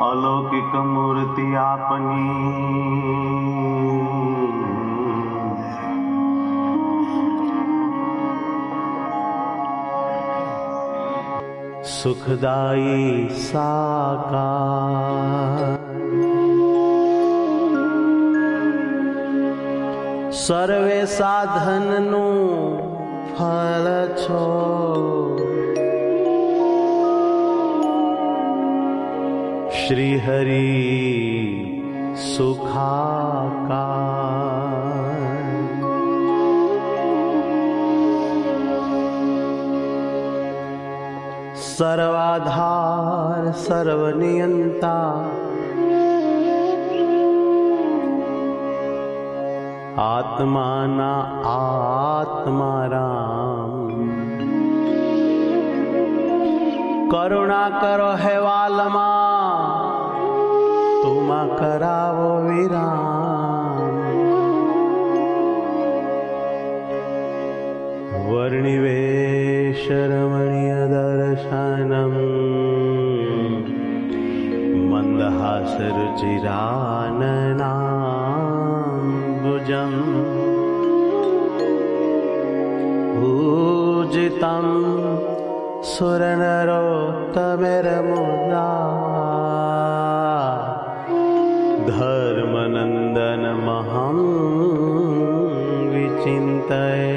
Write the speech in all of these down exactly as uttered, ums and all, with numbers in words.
अलौकिक मूर्ति आपनी सुखदाई साकार सर्वे साधननु फल छो श्री हरि सुखाकार सर्वाधार सर्वनियंता आत्माना आत्माराम करुणा करो हेवालमा तुमा करावो विराम वर्णिवेश रमणीय दर्शनम मंदहास रुचिराननाम्बुजम् पूजितं सुरनरोत्तमैर्मुदा धर्मनन्दनमहं विचिन्तये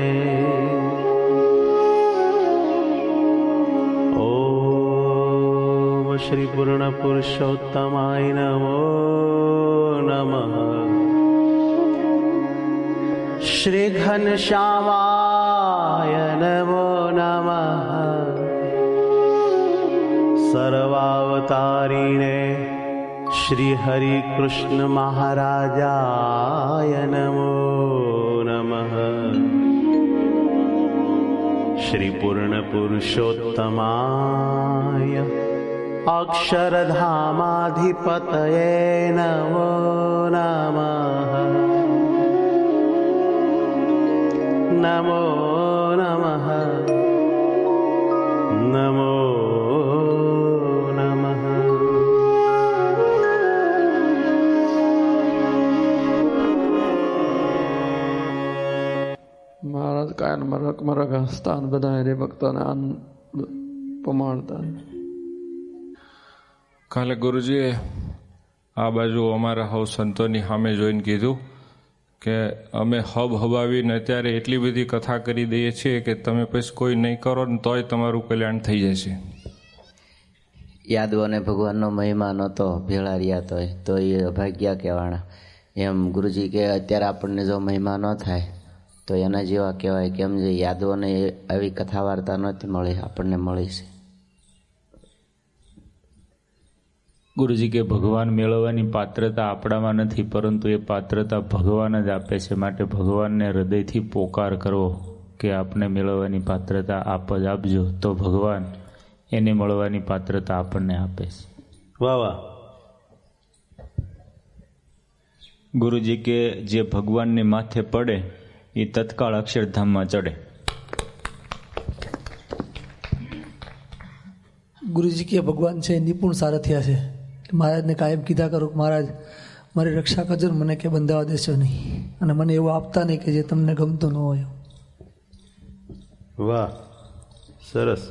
ॐ श्री पूर्ण पुरुषोत्तमाय नमो नमः श्री घनश्यामाय नमो नमः सर्वावतारिणे श्री हरि कृष्ण महाराजाय नमो नमः श्री पूर्ण पुरुषोत्तमाय अक्षरधामाधिपतये नमो नमः नमो नमः नमो नमः महाराज कायन मरक मरक स्थान बधाए रे भक्तों ने પ્રમાણતા. કાલે ગુરુજીએ આ બાજુ અમારા હવ સંતોની સામે જોઈને કીધું કે અમે હબ હબાવીને અત્યારે એટલી બધી કથા કરી દઈએ છીએ કે તમે પછી કોઈ નહીં કરો ને તોય તમારું કલ્યાણ થઈ જશે. યાદવો ને ભગવાનનો મહિમા નહોતો ભેળા રહ્યા તોય તો એ અભાગ્યા કહેવાના. એમ ગુરુજી કે અત્યારે આપણને જો મહિમા ન થાય તો એના જેવા કહેવાય. કેમ જે યાદવોને આવી કથા વાર્તા નથી મળી, આપણને મળી છે. ગુરુજી કે ભગવાન મેળવવાની પાત્રતા આપણામાં નથી, પરંતુ એ પાત્રતા ભગવાન જ આપે છે. માટે ભગવાનને હૃદયથી પોકાર કરવો કે આપને મેળવવાની પાત્રતા આપ જ આપજો, તો ભગવાન એને મળવાની પાત્રતા આપણને આપે છે. વાહ વાહ. ગુરુજી કે જે ભગવાનને માથે પડે એ તત્કાળ અક્ષરધામમાં ચડે. ગુરુજી કે ભગવાન છે નિપુણ સારથિયા છે. મહારાજને કાયમ કીધા કરું મહારાજ મારી રક્ષા કરજો, મને કે બંધાવા દેશો નહીં, અને મને એવું આપતા નહીં કે જે તમને ગમતું ન હોય. વાહ, સરસ.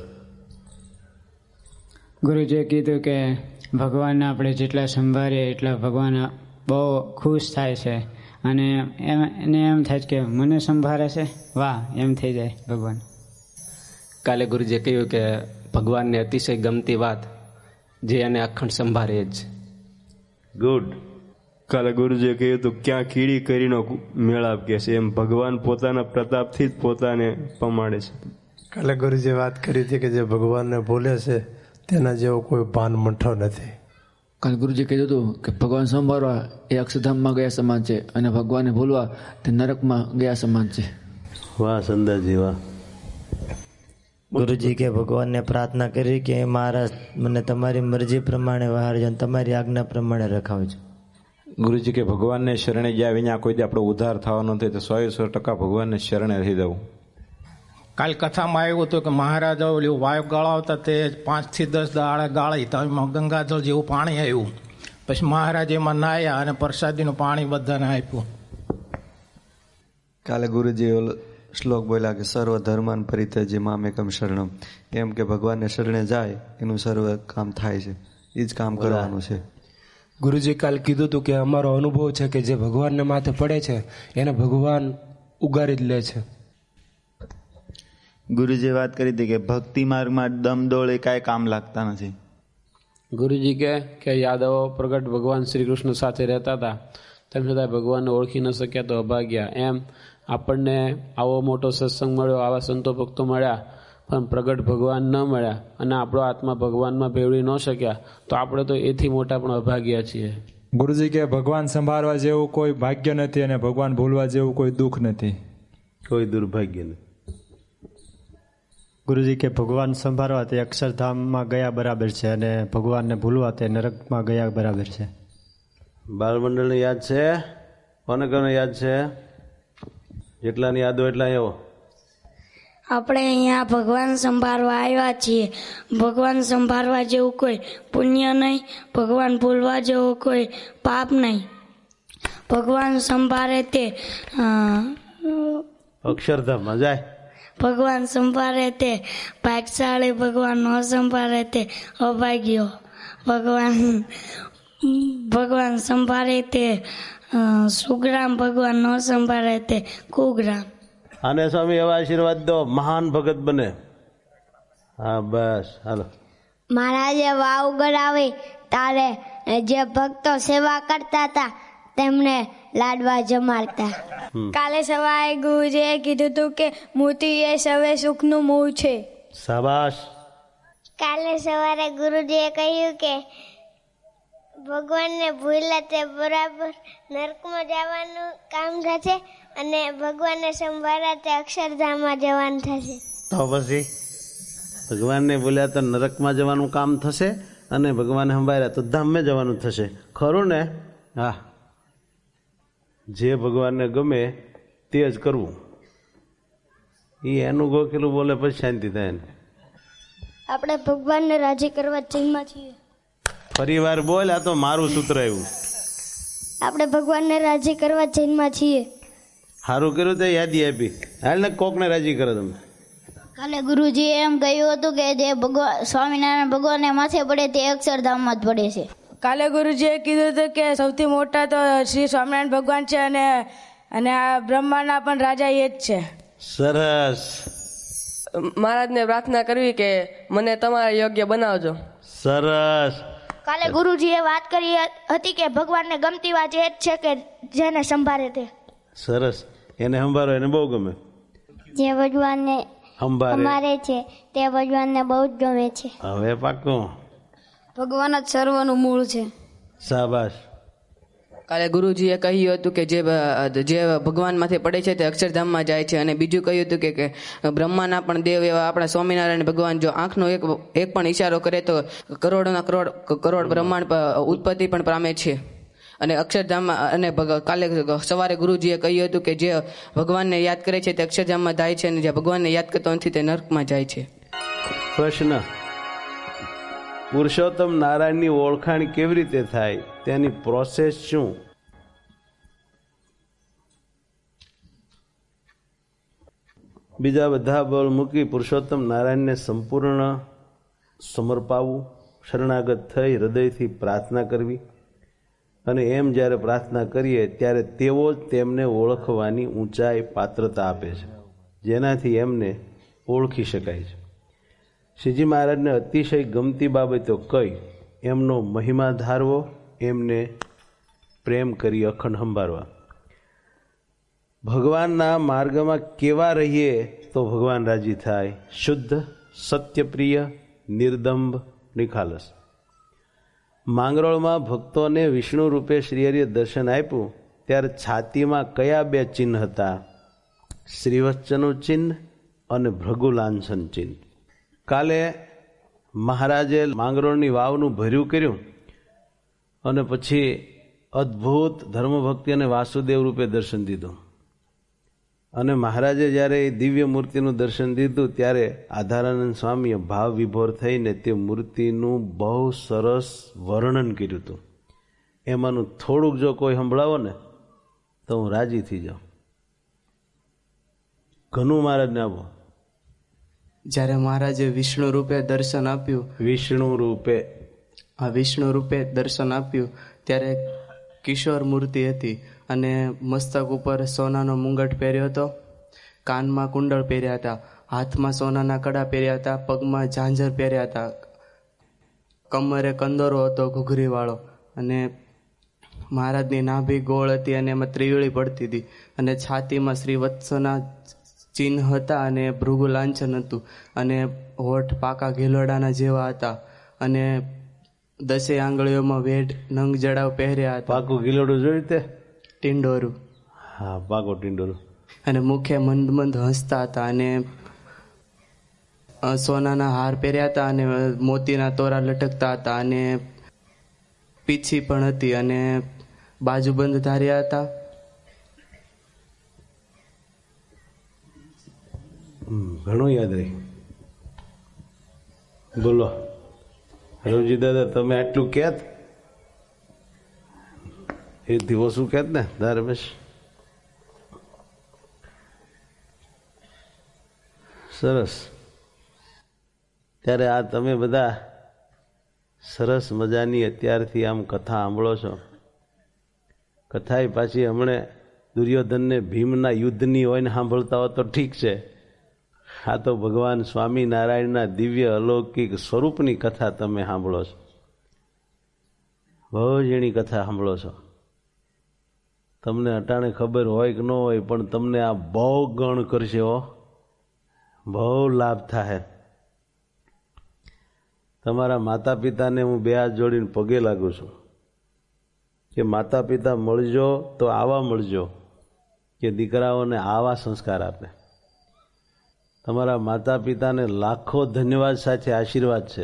ગુરુજીએ કીધું કે ભગવાનને આપણે જેટલા સંભાળીએ એટલા ભગવાન બહુ ખુશ થાય છે, અને એમ એને એમ થાય કે મને સંભાળે છે, વાહ એમ થઈ જાય ભગવાન. કાલે ગુરુજીએ કહ્યું કે ભગવાનને અતિશય ગમતી વાત જે એને અખંડ સંભાળે જ. ગુડ. કાલે ગુરુજીએ કહ્યું તો ક્યાં કીડી કરીનો મેળાપ કે છે, એમ ભગવાન પોતાના પ્રતાપથી જ પોતાને પમાડે છે. કાલે ગુરુજીએ વાત કરી હતી કે જે ભગવાનને ભૂલે છે તેના જેવો કોઈ ભાન મંઠો નથી. કાલે ગુરુજી કીધું હતું કે ભગવાન સંભાળવા એ અક્ષરધામમાં ગયા સમાન છે, અને ભગવાનને ભૂલવા તે નરકમાં ગયા સમાન છે. વાહ સંદાજી વાહ. ગુરુજી કે ભગવાનને પ્રાર્થના કરી કે મહારાજ મને તમારી મરજી પ્રમાણે વહારજો, તમારી આજ્ઞા પ્રમાણે રખાવજો. ગુરુજી કે ભગવાનને શરણે ગયા વિના કોઈ દી આપણો ઉદ્ધાર થવાનો નથી, તો સો સો ટકા ભગવાનને શરણે રહી દઉં. કાલ કથામાં આવ્યું હતું કે મહારાજા વાયુ ગાળાવતા તે પાંચ થી દસ દાડા ગાળી તો એમાં ગંગાજળ જેવું પાણી આવ્યું, પછી મહારાજ એમાં નાહ્યા અને પ્રસાદીનું પાણી બધાને આપ્યું. કાલે ગુરુજી ઓલો શ્લોક બોલ્યા કે સર્વ ધર્માન પરિત્યજ્ય મામેકમ શરણમ, એમ કે ભગવાનને શરણે જાય એનું સર્વ કામ થાય છે, એ જ કામ કરવાનું છે. ગુરુજી કાલ કીધું હતું કે અમારો અનુભવ છે કે જે ભગવાનને માથે પડે છે એને ભગવાન ઉગારી જ લે છે. ગુરુજીએ વાત કરી હતી કે ભક્તિ માર્ગમાં દમદોળ એ કાંઈ કામ લાગતા નથી. ગુરુજી કહે કે યાદવો પ્રગટ ભગવાન શ્રી કૃષ્ણ સાથે રહેતા હતા, તેમ છતાં ભગવાનને ઓળખી ન શક્યા તો અભાગ્યા. એમ આપણને આવો મોટો સત્સંગ મળ્યો, આવા સંતો ભક્તો મળ્યા, પણ પ્રગટ ભગવાન ન મળ્યા અને આપણો આત્મા ભગવાનમાં ભેળવી ન શક્યા તો આપણે તો એથી મોટા પણ અભાગ્યા છીએ. ગુરુજી કે ભગવાન સંભાળવા જેવું કોઈ ભાગ્ય નથી અને ભગવાન ભૂલવા જેવું કોઈ દુઃખ નથી, કોઈ દુર્ભાગ્ય નથી. ગુરુજી કે ભગવાન સંભાળવા તે અક્ષરધામમાં ગયા બરાબર છે અને ભગવાનને ભૂલવા તે નરકમાં ગયા બરાબર છે. બાળમંડળને યાદ છે? કોને કોને યાદ છે? જેટલાની યાદ હોય એટલા એવો. આપણે અહીંયા ભગવાન સંભાળવા આવ્યા છીએ. ભગવાન સંભાળવા જેવું કોઈ પુણ્ય નહીં, ભગવાન ભૂલવા જેવું કોઈ પાપ નહીં. ભગવાન સંભાળે તે અક્ષરધામમાં જાય. ભગવાન સંભાળે તે ભાગશાળી, ભગવાન ન સંભાળે તે અભાગ્યો. ભગવાન ભગવાન સંભાળે તે સુગ્રામ, ભગવાન ન સંભાળે તે કુગ્રામ. અને સ્વામી એવા આશીર્વાદ દો, મહાન ભગત બને. હા બસ હાલો. મહારાજે વાવ ગળાવી તારે જે ભક્તો સેવા કરતા હતા તેમને લાડવા જમાડતા. કાલે સવારે ગુરુજીએ કીધું હતું કે મૂર્તિ એ સવે સુખનું મૂળ છે. શાબાશ. કાલે સવારે ગુરુજીએ કહ્યું કે ભગવાનને ભૂલ્યા તે બરાબર નરકમાં જવાનું કામ થશે અને ભગવાનને સંભાળ્યા તે અક્ષરધામમાં જવાનું થશે. તો પછી ભગવાનને ભૂલ્યા તો નરકમાં જવાનું કામ થશે અને ભગવાનને સંભાળ્યા તો ધામમાં જવાનું થશે. ખરું ને? હા. જે ભગવાનને ગમે તે જ કરવું, એ એનું ગોખેલું બોલે પછી શાંતિ થાય ને. આપણે ભગવાનને રાજી કરવા ચીનમાં છીએ. ફરી વાર બોલ, આ તો મારું સૂત્ર આવ્યું. આપણે ભગવાનને રાજી કરવા ચીનમાં છીએ. સારું કર્યું તે યાદી આપી. હાલ ને કોકને રાજી કરો તમે. કાલે ગુરુજીએ એમ કહ્યું હતું કે જે ભગવાન સ્વામિનારાયણ ભગવાનને માથે પડે તે અક્ષરધામમાં જ પડે છે. કાલે ગુરુજીએ કીધું હતું કે સૌથી મોટા તો શ્રી સ્વામિનારાયણ ભગવાન છે અને અને આ બ્રહ્માંડના પણ રાજા એ જ છે. સરસ. મહારાજને પ્રાર્થના કરવી કે મને તમારે યોગ્ય બનાવજો. સરસ. કાલે ગુરુજીએ વાત કરી હતી કે ભગવાનને ગમતી વાત એ જ છે કે જેને સંભાળે તે. સરસ. એને સંભાળો, એને બહુ ગમે. જે ભગવાનને સંભાળે છે તે ભગવાનને બહુ જ ગમે છે. હવે પાક્કું. ભગવાન જ સર્વનું મૂળ છે. શાબાશ. કાલે ગુરુજીએ કહ્યું હતું કે જે જે ભગવાનમાંથી પડે છે તે અક્ષરધામમાં જાય છે અને બીજું કહ્યું હતું કે બ્રહ્માના પણ દેવ એવા આપણા સ્વામિનારાયણ ભગવાન જો આંખનો એક એક પણ ઈશારો કરે તો કરોડોના કરોડ કરોડ બ્રહ્માંડ ઉત્પત્તિ પણ પામે છે. અને અક્ષરધામમાં અને કાલે સવારે ગુરુજીએ કહ્યું હતું કે જે ભગવાનને યાદ કરે છે તે અક્ષરધામમાં જાય છે અને જે ભગવાનને યાદ કરતો નથી તે નરકમાં જાય છે. પ્રશ્ન: પુરુષોત્તમ નારાયણની ઓળખાણ કેવી રીતે થાય, તેની પ્રોસેસ શું? બીજા બધા બોલ મૂકી પુરુષોત્તમ નારાયણને સંપૂર્ણ સમર્પાવું, શરણાગત થઈ હૃદયથી પ્રાર્થના કરવી અને એમ જ્યારે પ્રાર્થના કરીએ ત્યારે તેઓ જ તેમને ઓળખવાની ઊંચાઈ પાત્રતા આપે છે, જેનાથી એમને ઓળખી શકાય છે. શ્રીજી મહારાજને અતિશય ગમતી બાબતો કઈ એમનો મહિમા ધારવો, એમને પ્રેમ કરી અખંડ સંભાળવા. ભગવાનના માર્ગમાં કેવા રહીએ તો ભગવાન રાજી થાય? શુદ્ધ, સત્યપ્રિય, નિર્દંભ, નિખાલસ. માંગરોળમાં ભક્તોને વિષ્ણુ રૂપે શ્રીહરિએ દર્શન આપ્યું ત્યારે છાતીમાં કયા બે ચિહ્ન હતા? શ્રીવત્સનું ચિહ્ન અને ભૃગુલાંછન ચિહ્ન. કાલે મહારાજે માંગરોળની વાવનું ભર્યું કર્યું અને પછી અદ્ભુત ધર્મભક્તિ અને વાસુદેવ રૂપે દર્શન દીધું. અને મહારાજે જ્યારે એ દિવ્ય મૂર્તિનું દર્શન દીધું ત્યારે આધારાનંદ સ્વામીએ ભાવ વિભોર થઈને તે મૂર્તિનું બહુ સરસ વર્ણન કર્યું હતું એમાંનું થોડુંક જો કોઈ સંભળાવો ને તો હું રાજી થઈ જાઉં. ઘણું મહારાજને આપો. જ્યારે મહારાજે વિષ્ણુ રૂપે દર્શન આપ્યું વિષ્ણુ રૂપે આ વિષ્ણુ રૂપે દર્શન આપ્યું ત્યારે કિશોર મૂર્તિ હતી અને મસ્તક ઉપર સોનાનો મુંગટ પહેર્યો હતો, કાનમાં કુંડળ પહેર્યા હતા, હાથમાં સોનાના કડા પહેર્યા હતા, પગમાં ઝાંઝર પહેર્યા હતા, કમરે કંદોરો હતો ઘૂઘરીવાળો, અને મહારાજની નાભી ગોળ હતી અને એમાં ત્રિવેળી પડતી હતી, અને છાતીમાં શ્રી વત્સના ચિહ્ન હતા અને ભૃગુ લાંછન હતું, અને હોઠ પાકા ઘેલોડાના જેવા હતા, અને દસે આંગળીઓમાં વેઢ નંગ જડાવ પહેર્યા હતા. પાકું ગીલોડું જોયું તે? ટિંડોરું. હા, પાકો ટિંડોરું. અને મુખે મંદ મંદ હસતા હતા, અને સોનાના હાર પહેર્યા હતા, અને મોતીના તોરા લટકતા હતા, અને પીછી પણ હતી, અને બાજુબંધ ધાર્યા હતા. ઘણું યાદ રહી. બોલો રવજી દાદા, તમે આટલું કહેત એથી ઓછું કહેત ને ધારમેશ. સરસ. ત્યારે આ તમે બધા સરસ મજાની અત્યારથી આમ કથા સાંભળો છો. કથા પાછી હમણે દુર્યોધનને ભીમના યુદ્ધની હોય ને સાંભળતા હોય તો ઠીક છે. આ તો ભગવાન સ્વામિનારાયણના દિવ્ય અલૌકિક સ્વરૂપની કથા તમે સાંભળો છો. બહુ જ એની કથા સાંભળો છો. તમને અટાણે ખબર હોય કે ન હોય, પણ તમને આ બહુ ગણ કરશે હો, બહુ લાભ થાય. તમારા માતા પિતાને હું બે હાથ જોડીને પગે લાગુ છું કે માતા પિતા મળજો તો આવા મળજો કે દીકરાઓને આવા સંસ્કાર આપે. તમારા માતા પિતાને લાખો ધન્યવાદ સાથે આશીર્વાદ છે.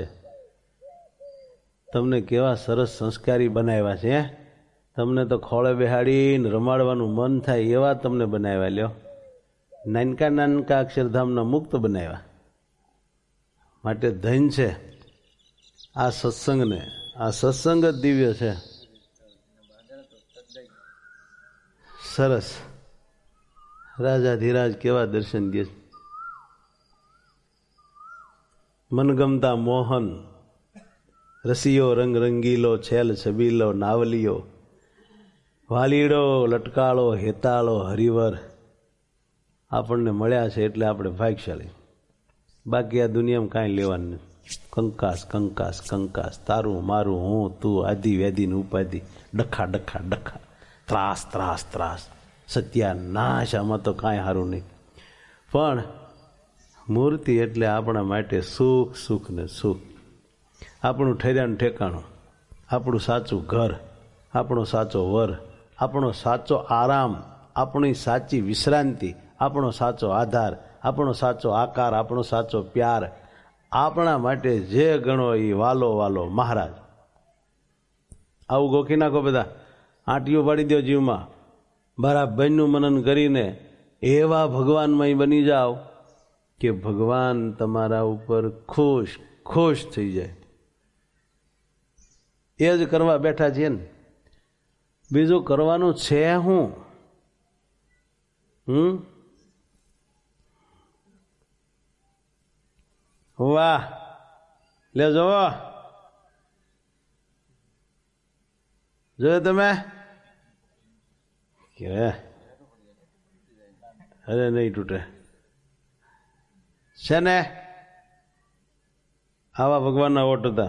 તમને કેવા સરસ સંસ્કારી બનાવ્યા છે. તમને તો ખોળે બેહાડીને રમાડવાનું મન થાય એવા તમને બનાવ્યા. લ્યો, નાનકા નાનકા અક્ષરધામના મુક્ત બનાવ્યા. માટે ધન્ય છે આ સત્સંગને. આ સત્સંગ જ દિવ્ય છે. સરસ. રાજાધીરાજ કેવા દર્શન દે. મનગમતા મોહન, રસિયો રંગ રંગીલો, છેલ છબીલો, નાવલીઓ, વાલીડો, લટકાળો, હેતાળો, હરિવર આપણને મળ્યા છે એટલે આપણે ભાગ્યશાળી. બાકી આ દુનિયામાં કાંઈ લેવાનું નથી. કંકાસ કંકાસ કંકાસ, તારું મારું હું તું, આદિ વ્યાધિની ઉપાધિ, ડખા ડખા ડખા, ત્રાસ ત્રાસ ત્રાસ, સત્યાનાશ. આમાં તો કાંઈ સારું નહીં. પણ મૂર્તિ એટલે આપણા માટે સુખ સુખ ને સુખ. આપણું ઠેર્યાનું ઠેકાણું, આપણું સાચું ઘર, આપણો સાચો વર, આપણો સાચો આરામ, આપણી સાચી વિશ્રાંતિ, આપણો સાચો આધાર, આપણો સાચો આકાર, આપણો સાચો પ્યાર. આપણા માટે જે ગણો એ વાલો વાલો મહારાજ. આવું ગોખી નાખો બધા. આંટીઓ પાડી દો જીવમાં. બરાબરનું મનન કરીને એવા ભગવાનમય બની જાઓ કે ભગવાન તમારા ઉપર ખુશ ખુશ થઈ જાય. એ જ કરવા બેઠા છીએ ને. બીજું કરવાનું છે હું? હમ વાહ, લે જોવો, જોયો તમે કે અરે નહીં તૂટે છે ને. આવા ભગવાનના ઓટ હતા.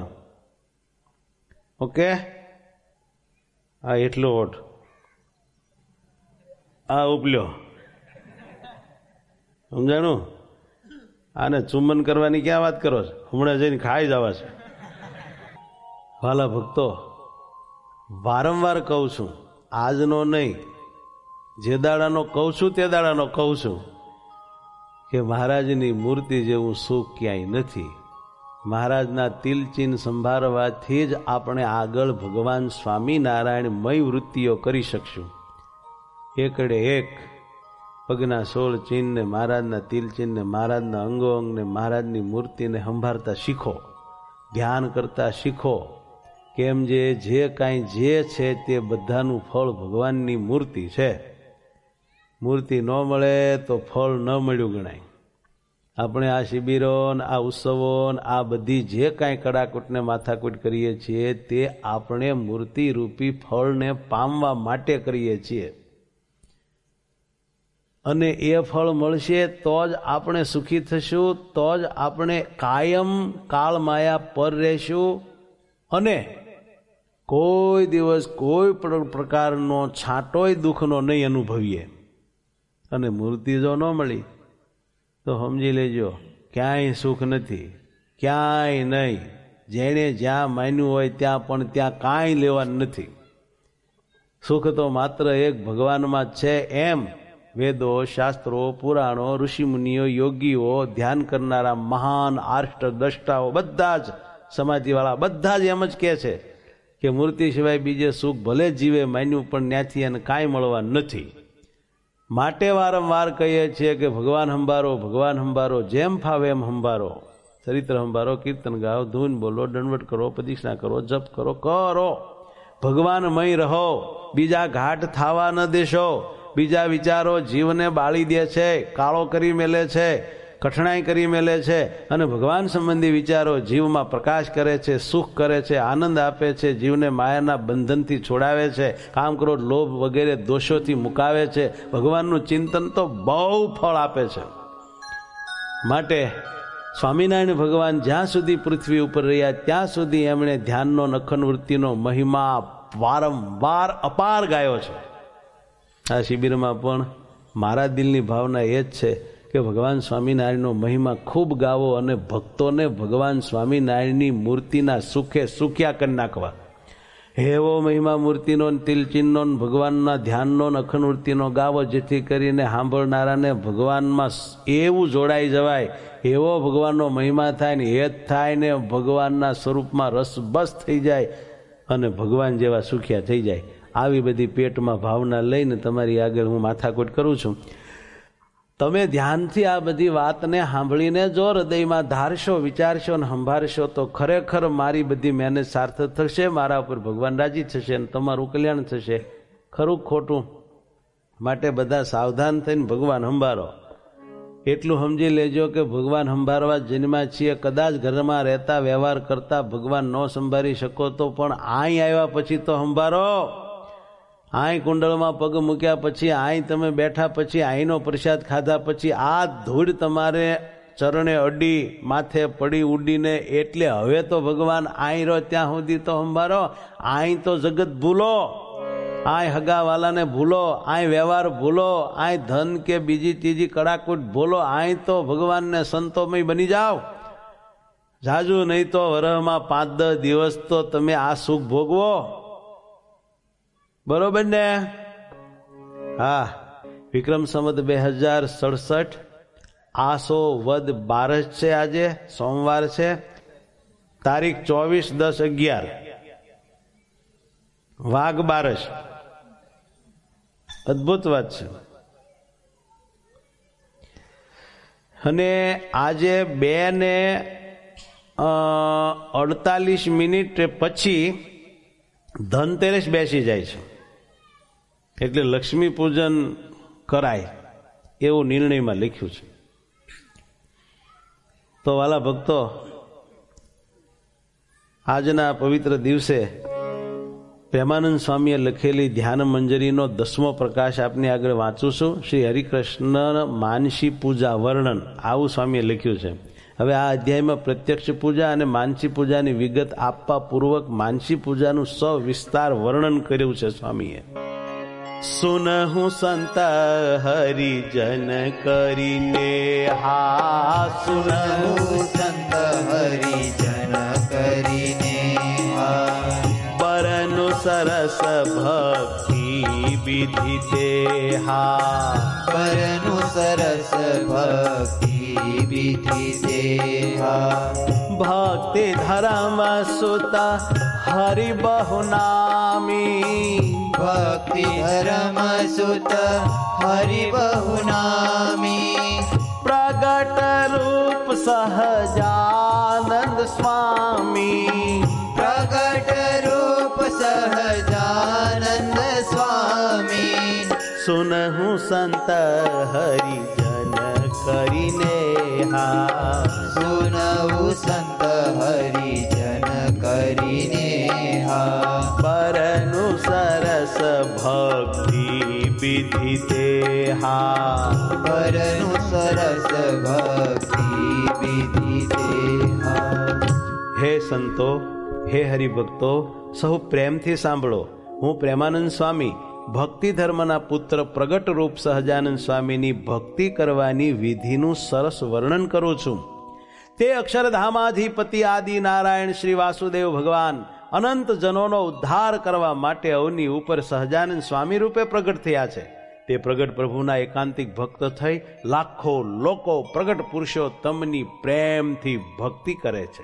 ઓકે, આ એટલો ઓટ, આ ઉપલ્યો, સમજાણું? આને ચુંબન કરવાની ક્યાં વાત કરો છો? હમણાં જઈને ખાઈ જવા છે. વાલા ભક્તો, વારંવાર કહું છું, આજનો નહીં, જે દાડાનો કહું છું તે દાડાનો કહું છું કે મહારાજની મૂર્તિ જેવું સુખ ક્યાંય નથી. મહારાજના તિલચિહ્ન સંભાળવાથી જ આપણે આગળ ભગવાન સ્વામિનારાયણમય વૃત્તિઓ કરી શકશું. એકડે એક પગના સોળ ચિહ્નને, મહારાજના તિલચિહ્નને, મહારાજના અંગો અંગને, મહારાજની મૂર્તિને સંભાળતા શીખો, ધ્યાન કરતા શીખો કેમ જે જે કાંઈ જે છે તે બધાનું ફળ ભગવાનની મૂર્તિ છે. મૂર્તિ ન મળે તો ફળ ન મળ્યું ગણાય. આપણે આ શિબિરો આ ઉત્સવો આ બધી જે કાંઈ કડાકૂટને માથાકૂટ કરીએ છીએ તે આપણે મૂર્તિરૂપી ફળને પામવા માટે કરીએ છીએ. અને એ ફળ મળશે તો જ આપણે સુખી થશું, તો જ આપણે કાયમ કાળમાયા પર રહેશું અને કોઈ દિવસ કોઈ પણ પ્રકારનો છાંટોય દુઃખનો નહીં અનુભવીએ. અને મૂર્તિ જો ન મળી તો સમજી લેજો ક્યાંય સુખ નથી, ક્યાંય નહીં. જેણે જ્યાં માન્યું હોય ત્યાં પણ ત્યાં કાંઈ લેવાનું નથી. સુખ તો માત્ર એક ભગવાનમાં જ છે. એમ વેદો, શાસ્ત્રો, પુરાણો, ઋષિમુનિઓ, યોગીઓ, ધ્યાન કરનારા મહાન આર્ષ્ટ દ્રષ્ટાઓ બધા જ સમાધિવાળા બધા જ એમ જ કહે છે કે મૂર્તિ સિવાય બીજે સુખ ભલે જીવે માન્યું પણ ત્યાંથી એને કાંઈ મળવા નથી. માટે વારંવાર કહીએ છીએ કે ભગવાન હંભારો, ભગવાન હંભારો, જેમ ફાવે એમ હંભારો. ચરિત્ર હંભારો, કીર્તન ગાઓ, ધૂન બોલો, દંડવટ કરો, પ્રદક્ષિણા કરો, જપ કરો, કરો. ભગવાનમય રહો. બીજા ઘાટ થાવા ન દેશો. બીજા વિચારો જીવને બાળી દે છે, કાળો કરી મેલે છે, કઠણાઈ કરી મેલે છે. અને ભગવાન સંબંધી વિચારો જીવમાં પ્રકાશ કરે છે, સુખ કરે છે, આનંદ આપે છે, જીવને માયાના બંધનથી છોડાવે છે, કામ ક્રોધ લોભ વગેરે દોષોથી મુકાવે છે. ભગવાનનું ચિંતન તો બહુ ફળ આપે છે. માટે સ્વામિનારાયણ ભગવાન જ્યાં સુધી પૃથ્વી ઉપર રહ્યા ત્યાં સુધી એમણે ધ્યાનનો અખંડ વૃત્તિનો મહિમા વારંવાર અપાર ગાયો છે. આ શિબિરમાં પણ મારા દિલની ભાવના એ જ છે કે ભગવાન સ્વામિનારાયણનો મહિમા ખૂબ ગાવો અને ભક્તોને ભગવાન સ્વામિનારાયણની મૂર્તિના સુખે સુખ્યા કરી નાખવા. એવો મહિમા મૂર્તિનો, તિલચિહ્નનો, ભગવાનના ધ્યાનનો, અખંડ વૃત્તિનો ગાવો, જેથી કરીને સાંભળનારાને ભગવાનમાં એવું જોડાઈ જવાય, એવો ભગવાનનો મહિમા થાય ને એ જ થાય ને ભગવાનના સ્વરૂપમાં રસબસ થઈ જાય અને ભગવાન જેવા સુખ્યા થઈ જાય. આવી બધી પેટમાં ભાવના લઈને તમારી આગળ હું માથાકૂટ કરું છું. તમે ધ્યાનથી આ બધી વાતને સાંભળીને જો હૃદયમાં ધારશો, વિચારશો અને સંભાળશો તો ખરેખર મારી બધી મહેનત સાર્થક થશે, મારા ઉપર ભગવાન રાજી થશે અને તમારું કલ્યાણ થશે. ખરું ખોટું? માટે બધા સાવધાન થઈને ભગવાન સંભાળો. એટલું સમજી લેજો કે ભગવાન સંભાળવા જન્મ્યા છીએ. કદાચ ઘરમાં રહેતા વ્યવહાર કરતા ભગવાન ન સંભાળી શકો તો પણ અહીં આવ્યા પછી તો સંભાળો. આઈ કુંડળમાં પગ મૂક્યા પછી, આઈ તમે બેઠા પછી, આઈનો પ્રસાદ ખાધા પછી આ ધૂળ તમારે ચરણે અડી માથે પડી ઉડીને, એટલે હવે તો ભગવાન આઈ રહો ત્યાં સુધી તો સંભાળો. આઈ તો જગત ભૂલો, આઈ હગાવાલાને ભૂલો, આઈ વ્યવહાર ભૂલો, આઈ ધન કે બીજી ત્રીજી કડાકૂટ ભૂલો. આઈ તો ભગવાનને સંતોમય બની જાઓ. જાજુ નહીં તો વરહમાં પાંચ દસ દિવસ તો તમે આ સુખ ભોગવો. બરોબર ને? હા. વિક્રમ સંવત બે હજાર સડસઠ આસો વદ બારસ છે. આજે સોમવાર છે, તારીખ ચોવીસ દસ અગિયાર, વાઘ બારસ. અદભુત વાત છે. અને આજે બે ને અડતાલીસ મિનિટ પછી ધનતેરસ બેસી જાય છે, એટલે લક્ષ્મી પૂજન કરાય એવું નિર્ણયમાં લખ્યું છે. તો વાલા ભક્તો, આજના પવિત્ર દિવસે પ્રેમાનંદ સ્વામીએ લખેલી ધ્યાન મંજરીનો દસમો પ્રકાશ આપની આગળ વાંચું છું. શ્રી હરિકૃષ્ણ માનસી પૂજા વર્ણન, આવું સ્વામીએ લખ્યું છે. હવે આ અધ્યાયમાં પ્રત્યક્ષ પૂજા અને માનસી પૂજાની વિગત આપવા પૂર્વક માનસી પૂજાનું સવિસ્તાર વર્ણન કર્યું છે સ્વામીએ. સુનહુ સંત હરિજન કરીને હા, સુનહુ સંત હરિજન કરીને હા, બરનું સરસ ભક્તિ વિધિ તે હા, બરનું સરસ ભક્તિ વિધિ તે હા, ભક્તિ ધર્મ સુતા હરિ બહુ નામી, ભક્તિ ધર્મ સુત હરિ બહુ નામી, પ્રગટ રૂપ સહજાનંદ સ્વામી, પ્રગટ રૂપ સંત હરિજન કરીને હા, સુનવું સંત હરિજન કરીને હા, પરનું સરસ ભક્તિ વિધિ તે હા, પરનું સરસ ભક્તિ વિધિ તે હા. હે સંતો, હે હરિભક્તો, સહુ પ્રેમથી સાંભળો. હું પ્રેમાનંદ સ્વામી ભક્તિ ધર્મના પુત્ર પ્રગટ રૂપ સહજાનંદ સ્વામીની ભક્તિ કરવાની વિધિનું સરસ વર્ણન કરું છું. તે અક્ષરધામાધિપતિ આદિ નારાયણ શ્રી વાસુદેવ ભગવાન અનંત જનોનો ઉદ્ધાર કરવા માટે અવની ઉપર સહજાનંદ સ્વામી રૂપે પ્રગટ થયા છે. તે પ્રગટ પ્રભુના એકાંતિક ભક્ત થઈ લાખો લોકો પ્રગટ પુરુષોત્તમની પ્રેમથી ભક્તિ કરે છે.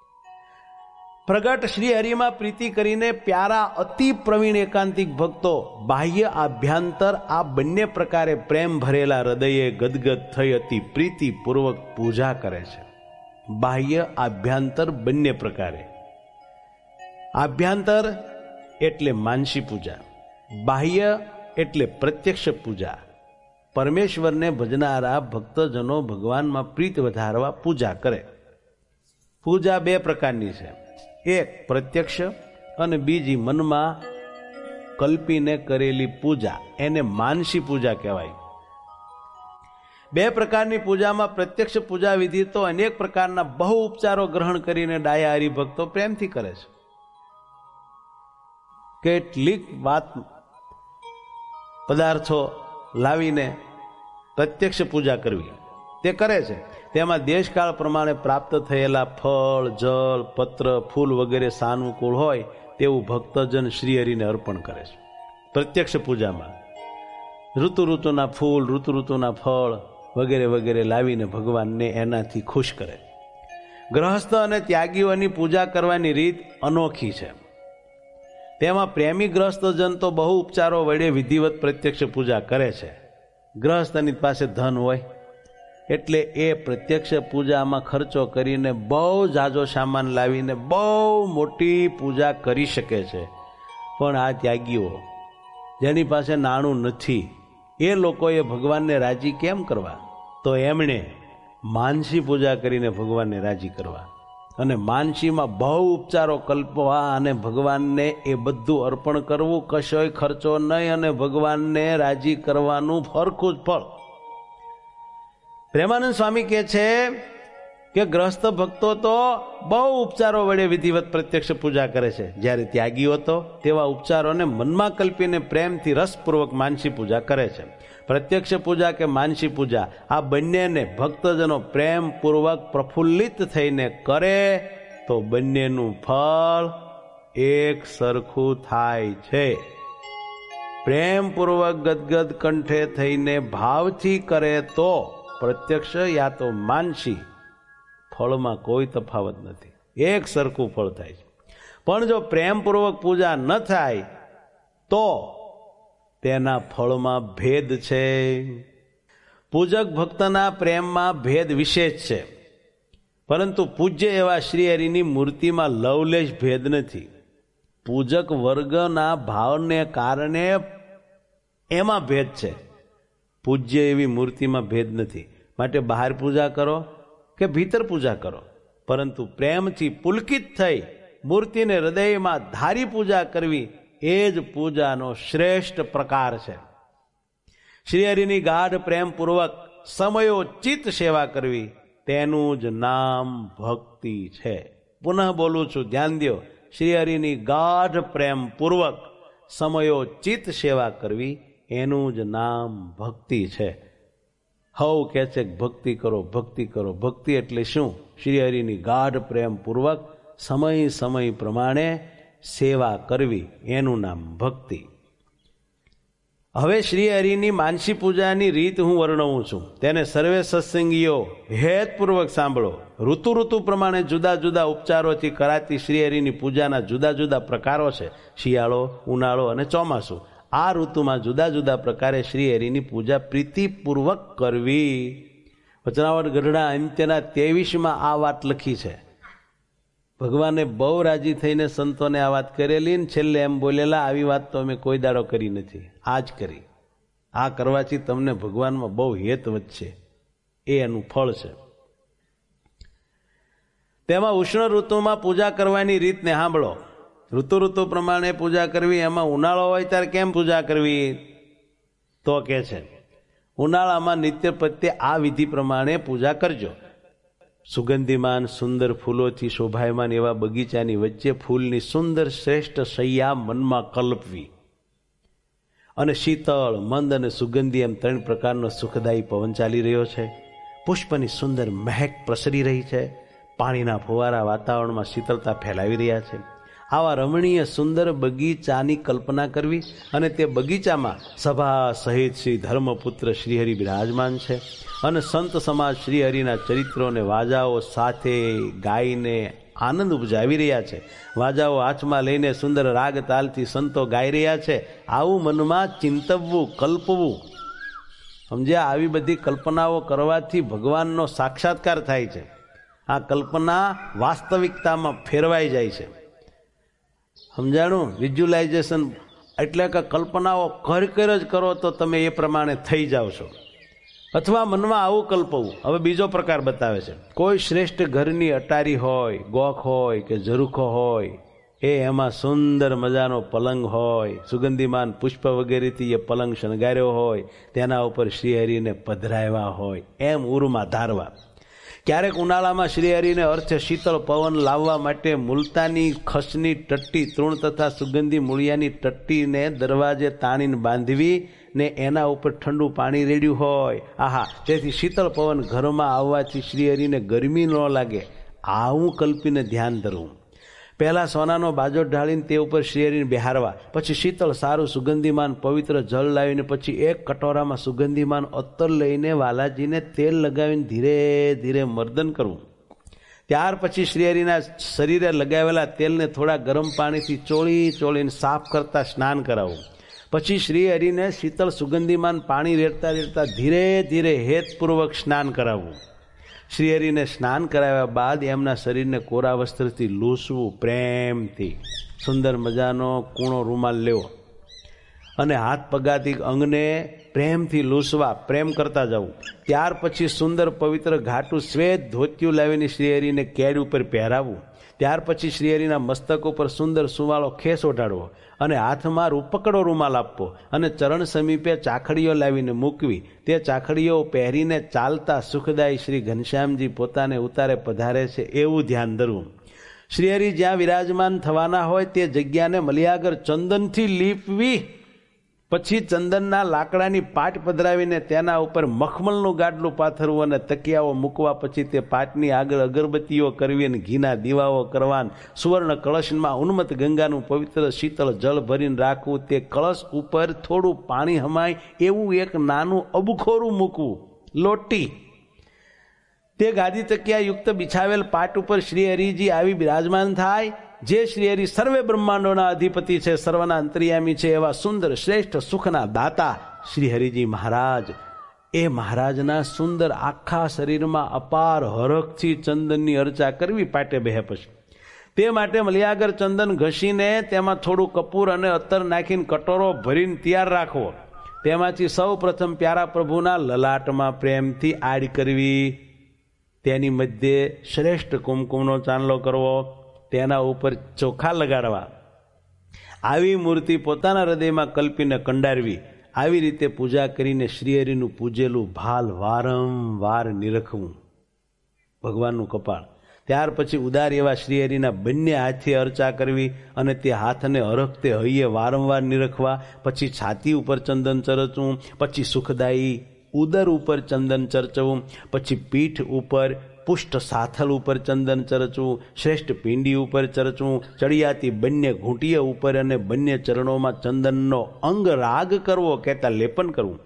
પ્રગટ શ્રી હરિમાં પ્રીતિ કરીને પ્યારા અતિ પ્રવીણ એકાંતિક ભક્તો બાહ્ય આભ્યંતર આ બંને પ્રકારે પ્રેમ ભરેલા હૃદયે ગદગદ થઈ અતિ પ્રીતિપૂર્વક પૂજા કરે છે. બાહ્ય આભ્યંતર બંને પ્રકારે. આભ્યંતર એટલે માનસી પૂજા, બાહ્ય એટલે પ્રત્યક્ષ પૂજા. પરમેશ્વરને ભજનારા ભક્તજનો ભગવાનમાં પ્રીત વધારવા પૂજા કરે. પૂજા બે પ્રકારની છે, એક પ્રત્યક્ષ અને બીજી મનમાં કલ્પીને કરેલી પૂજા, એને માનસી પૂજા કહેવાય. બે પ્રકારની પૂજામાં પ્રત્યક્ષ પૂજા વિધિ તો અનેક પ્રકારના બહુ ઉપચારો ગ્રહણ કરીને ડાયા હરિભક્તો પ્રેમથી કરે છે. કેટલીક વાત પદાર્થો લાવીને પ્રત્યક્ષ પૂજા કરવી તે કરે છે. તેમાં દેશકાળ પ્રમાણે પ્રાપ્ત થયેલા ફળ, જળ, પત્ર, ફૂલ વગેરે સાનુકૂળ હોય તેવું ભક્તજન શ્રીહરિને અર્પણ કરે છે. પ્રત્યક્ષ પૂજામાં ઋતુ ઋતુના ફૂલ, ઋતુ ઋતુના ફળ વગેરે વગેરે લાવીને ભગવાનને એનાથી ખુશ કરે. ગ્રહસ્થ અને ત્યાગીઓની પૂજા કરવાની રીત અનોખી છે. તેમાં પ્રેમી ગ્રહસ્થજન તો બહુ ઉપચારો વડે વિધિવત પ્રત્યક્ષ પૂજા કરે છે. ગ્રહસ્થની પાસે ધન હોય એટલે એ પ્રત્યક્ષ પૂજામાં ખર્ચો કરીને બહુ જાજો સામાન લાવીને બહુ મોટી પૂજા કરી શકે છે. પણ આ ત્યાગીઓ જેની પાસે નાણું નથી એ લોકોએ ભગવાનને રાજી કેમ કરવા? તો એમણે માનસી પૂજા કરીને ભગવાનને રાજી કરવા અને માનસીમાં બહુ ઉપચારો કલ્પવા અને ભગવાનને એ બધું અર્પણ કરવું, કશોય ખર્ચો નહીં અને ભગવાનને રાજી કરવાનું ફરખું જ ફળ. પ્રેમાનંદ સ્વામી કહે છે કે ગ્રસ્ત ભક્તો તો બહુ ઉપચારો વડે વિધિવત પ્રત્યક્ષ પૂજા કરે છે, જ્યારે ત્યાગીઓ તો તેવા ઉપચારોને મનમાં કલ્પીને પ્રેમથી રસપૂર્વક માનસી પૂજા કરે છે. પ્રત્યક્ષ પૂજા કે માનસી પૂજા આ બંનેને ભક્તજનો પ્રેમપૂર્વક પ્રફુલ્લિત થઈને કરે તો બંનેનું ફળ એક સરખું થાય છે. પ્રેમપૂર્વક ગદગદ કંઠે થઈને ભાવથી કરે તો પ્રત્યક્ષ યા તો માનસી, ફળમાં કોઈ તફાવત નથી, એક સરખું ફળ થાય છે. પણ જો પ્રેમપૂર્વક પૂજા ન થાય તો તેના ફળમાં ભેદ છે. પૂજક ભક્તના પ્રેમમાં ભેદ વિશેષ છે, પરંતુ પૂજ્ય એવા શ્રીહરિની મૂર્તિમાં લવલેશ ભેદ નથી. પૂજક વર્ગના ભાવને કારણે એમાં ભેદ છે, પૂજ્ય એવી મૂર્તિમાં ભેદ નથી. માટે બહાર પૂજા કરો કે ભીતર પૂજા કરો, પરંતુ પ્રેમથી પુલકિત થઈ મૂર્તિને હૃદયમાં ધારી પૂજા કરવી એ જ પૂજાનો શ્રેષ્ઠ પ્રકાર છે. શ્રીહરિની ગાઢ પ્રેમપૂર્વક સમયોચિત સેવા કરવી તેનું જ નામ ભક્તિ છે. પુનઃ બોલું છું, ધ્યાન દો. શ્રીહરિની ગાઢ પ્રેમપૂર્વક સમયોચિત સેવા કરવી એનું જ નામ ભક્તિ છે. હવ કહે છે ભક્તિ કરો, ભક્તિ કરો. ભક્તિ એટલે શું? શ્રીહરિની ગાઢ પ્રેમપૂર્વક સમય સમય પ્રમાણે સેવા કરવી એનું નામ ભક્તિ. હવે શ્રીહરિની માનસી પૂજાની રીત હું વર્ણવું છું, તેને સર્વે સત્સંગીઓ હેતપૂર્વક સાંભળો. ઋતુ ઋતુ પ્રમાણે જુદા જુદા ઉપચારોથી કરાતી શ્રીહરિની પૂજાના જુદા જુદા પ્રકારો છે. શિયાળો, ઉનાળો અને ચોમાસું. આ ઋતુમાં જુદા જુદા પ્રકારે શ્રીહરિની પૂજા પ્રીતિપૂર્વક કરવી. વચનાવટ ગઢડા અંત્યના ત્રેવીસમાં આ વાત લખી છે. ભગવાને બહુ રાજી થઈને સંતોને આ વાત કરેલી ને છેલ્લે એમ બોલેલા, આવી વાત તો અમે કોઈ દાડો કરી નથી, આજ કરી. આ કરવાથી તમને ભગવાનમાં બહુ હેત વધશે, એ એનું ફળ છે. તેમાં ઉષ્ણ ઋતુમાં પૂજા કરવાની રીતને સાંભળો. ઋતુ ઋતુ પ્રમાણે પૂજા કરવી. એમાં ઉનાળો હોય ત્યારે કેમ પૂજા કરવી? તો કે છે ઉનાળામાં નિત્ય પ્રત્યે આ વિધિ પ્રમાણે પૂજા કરજો. સુગંધીમાન સુંદર ફૂલોથી શોભાયમાન એવા બગીચાની વચ્ચે ફૂલની સુંદર શ્રેષ્ઠ શૈયા મનમાં કલ્પવી અને શીતળ, મંદ અને સુગંધી એમ ત્રણ પ્રકારનો સુખદાયી પવન ચાલી રહ્યો છે. પુષ્પની સુંદર મહેક પ્રસરી રહી છે. પાણીના ફુવારા વાતાવરણમાં શીતળતા ફેલાવી રહ્યા છે. આવા રમણીય સુંદર બગીચાની કલ્પના કરવી અને તે બગીચામાં સભા સહિત શ્રી ધર્મપુત્ર શ્રીહરિ બિરાજમાન છે અને સંત સમાજ શ્રીહરિના ચરિત્રોને વાજાઓ સાથે ગાઈને આનંદ ઉપજાવી રહ્યા છે. વાજાઓ હાથમાં લઈને સુંદર રાગ તાલથી સંતો ગાઈ રહ્યા છે. આવું મનમાં ચિંતવવું, કલ્પવું. સમજ્યા? આવી બધી કલ્પનાઓ કરવાથી ભગવાનનો સાક્ષાત્કાર થાય છે. આ કલ્પના વાસ્તવિકતામાં ફેરવાઈ જાય છે. સમજાણું? વિઝ્યુલાઇઝેશન એટલે કે કલ્પનાઓ કર કર જ કરો તો તમે એ પ્રમાણે થઈ જાઓ છો. અથવા મનમાં આવું કલ્પવું. હવે બીજો પ્રકાર બતાવે છે. કોઈ શ્રેષ્ઠ ઘરની અટારી હોય, ગોખ હોય કે ઝરૂખો હોય, એ એમાં સુંદર મજાનો પલંગ હોય, સુગંધીમાન પુષ્પ વગેરેથી એ પલંગ શણગાર્યો હોય, તેના ઉપર શ્રીહરિને પધરાવ્યા હોય, એમ ઉરમાં ધારવા. ક્યારેક ઉનાળામાં શ્રીહરિને અર્થે શીતળ પવન લાવવા માટે મુલતાની ખસની ટટ્ટી, તૃણ તથા સુગંધી મૂળિયાની ટટ્ટીને દરવાજે તાણીને બાંધવી ને એના ઉપર ઠંડુ પાણી રેડ્યું હોય. આહા, તેથી શીતળ પવન ઘરમાં આવવાથી શ્રીહરિને ગરમી ન લાગે. આવું કલ્પીને ધ્યાન ધરવું. પહેલાં સોનાનો બાજો ઢાળીને તે ઉપર શ્રીહરિને બેહારવા, પછી શીતળ સારું સુગંધીમાન પવિત્ર જળ લાવીને પછી એક કટોરામાં સુગંધીમાન અત્તર લઈને વાલાજીને તેલ લગાવીને ધીરે ધીરે મર્દન કરવું. ત્યાર પછી શ્રીહરિના શરીરે લગાવેલા તેલને થોડા ગરમ પાણીથી ચોળી ચોળીને સાફ કરતા સ્નાન કરાવવું. પછી શ્રીહરિને શીતળ સુગંધીમાન પાણી રેડતા રેડતા ધીરે ધીરે હેતપૂર્વક સ્નાન કરાવવું. શ્રીહરિને સ્નાન કરાવ્યા બાદ એમના શરીરને કોરા વસ્ત્રથી લૂસવું. પ્રેમથી સુંદર મજાનો કૂણો રૂમાલ લેવો અને હાથ પગાથી અંગને પ્રેમથી લૂસવા, પ્રેમ કરતા જવું. ત્યાર પછી સુંદર પવિત્ર ઘાટું શ્વેત ધોતિયું લાવીને શ્રીહરિને કેડ ઉપર પહેરાવવું. ત્યાર પછી શ્રીહરિના મસ્તક ઉપર સુંદર સુવાળો ખેસ ઓઢાડવો અને હાથમાં રૂપકડો રૂમાલ આપવો અને ચરણ સમીપે ચાખડીઓ લાવીને મૂકવી. તે ચાખડીઓ પહેરીને ચાલતા સુખદાયી શ્રી ઘનશ્યામજી પોતાને ઉતારે પધારે છે એવું ધ્યાન ધરવું. શ્રીહરિ જ્યાં વિરાજમાન થવાના હોય તે જગ્યાને મલિયાગર ચંદનથી લીપવી. પછી ચંદનના લાકડાની પાટ પધરાવીને તેના ઉપર મખમલનું ગાડલું પાથરવું અને તકિયાઓ મૂકવા. પછી તે પાટની આગળ અગરબત્તીઓ કરવી અને ઘીના દીવાઓ કરવા. સુવર્ણ કળશમાં ઉન્મત ગંગાનું પવિત્ર શીતળ જળ ભરીને રાખવું. તે કળશ ઉપર થોડું પાણી હમાય એવું એક નાનું અબખોરું મૂકવું, લોટી. તે ગાદી તકિયા યુક્ત બિછાવેલ પાટ ઉપર શ્રીહરિજી આવી બિરાજમાન થાય. જે શ્રીહરિ સર્વે બ્રહ્માંડોના અધિપતિ છે, સર્વના અંતર્યામી છે, એવા સુંદર શ્રેષ્ઠ સુખના દાતા શ્રીહરિજી મહારાજ, એ મહારાજના સુંદર આખા શરીરમાં અપાર હરખથી ચંદનની અર્ચા કરવી પાટે બેહે પછી. તે માટે મલિયાગર ચંદન ઘસીને તેમાં થોડું કપૂર અને અત્તર નાખીને કટોરો ભરીને તૈયાર રાખવો. તેમાંથી સૌ પ્રથમ પ્યારા પ્રભુના લલાટમાં પ્રેમથી આડ કરવી. તેની મધ્યે શ્રેષ્ઠ કુમકુમનો ચાંદલો કરવો. તેના ઉપર ચોખા લગાડવા. આવી મૂર્તિ પોતાના હૃદયમાં કલ્પીને કંડારવી. આવી રીતે પૂજા કરીને શ્રીહરિનું પૂજેલું ભાલ વારંવાર નિરખવું, ભગવાનનું કપાળ. ત્યાર પછી ઉદાર એવા શ્રીહરિના બંને હાથે અર્ચા કરવી અને તે હાથને હરખતે હૈયે વારંવાર નિરખવા. પછી છાતી ઉપર ચંદન ચરચવું, પછી સુખદાયી ઉદર ઉપર ચંદન ચરચવું, પછી પીઠ ઉપર, પુષ્ટ સાથલ ઉપર ચંદન ચરચવું, શ્રેષ્ઠ પિંડી ઉપર ચરચવું, ચડિયાતી બંને ઘૂંટીએ ઉપર અને બંને ચરણોમાં ચંદનનો અંગ રાગ કરવો, કહેતા લેપન કરવું.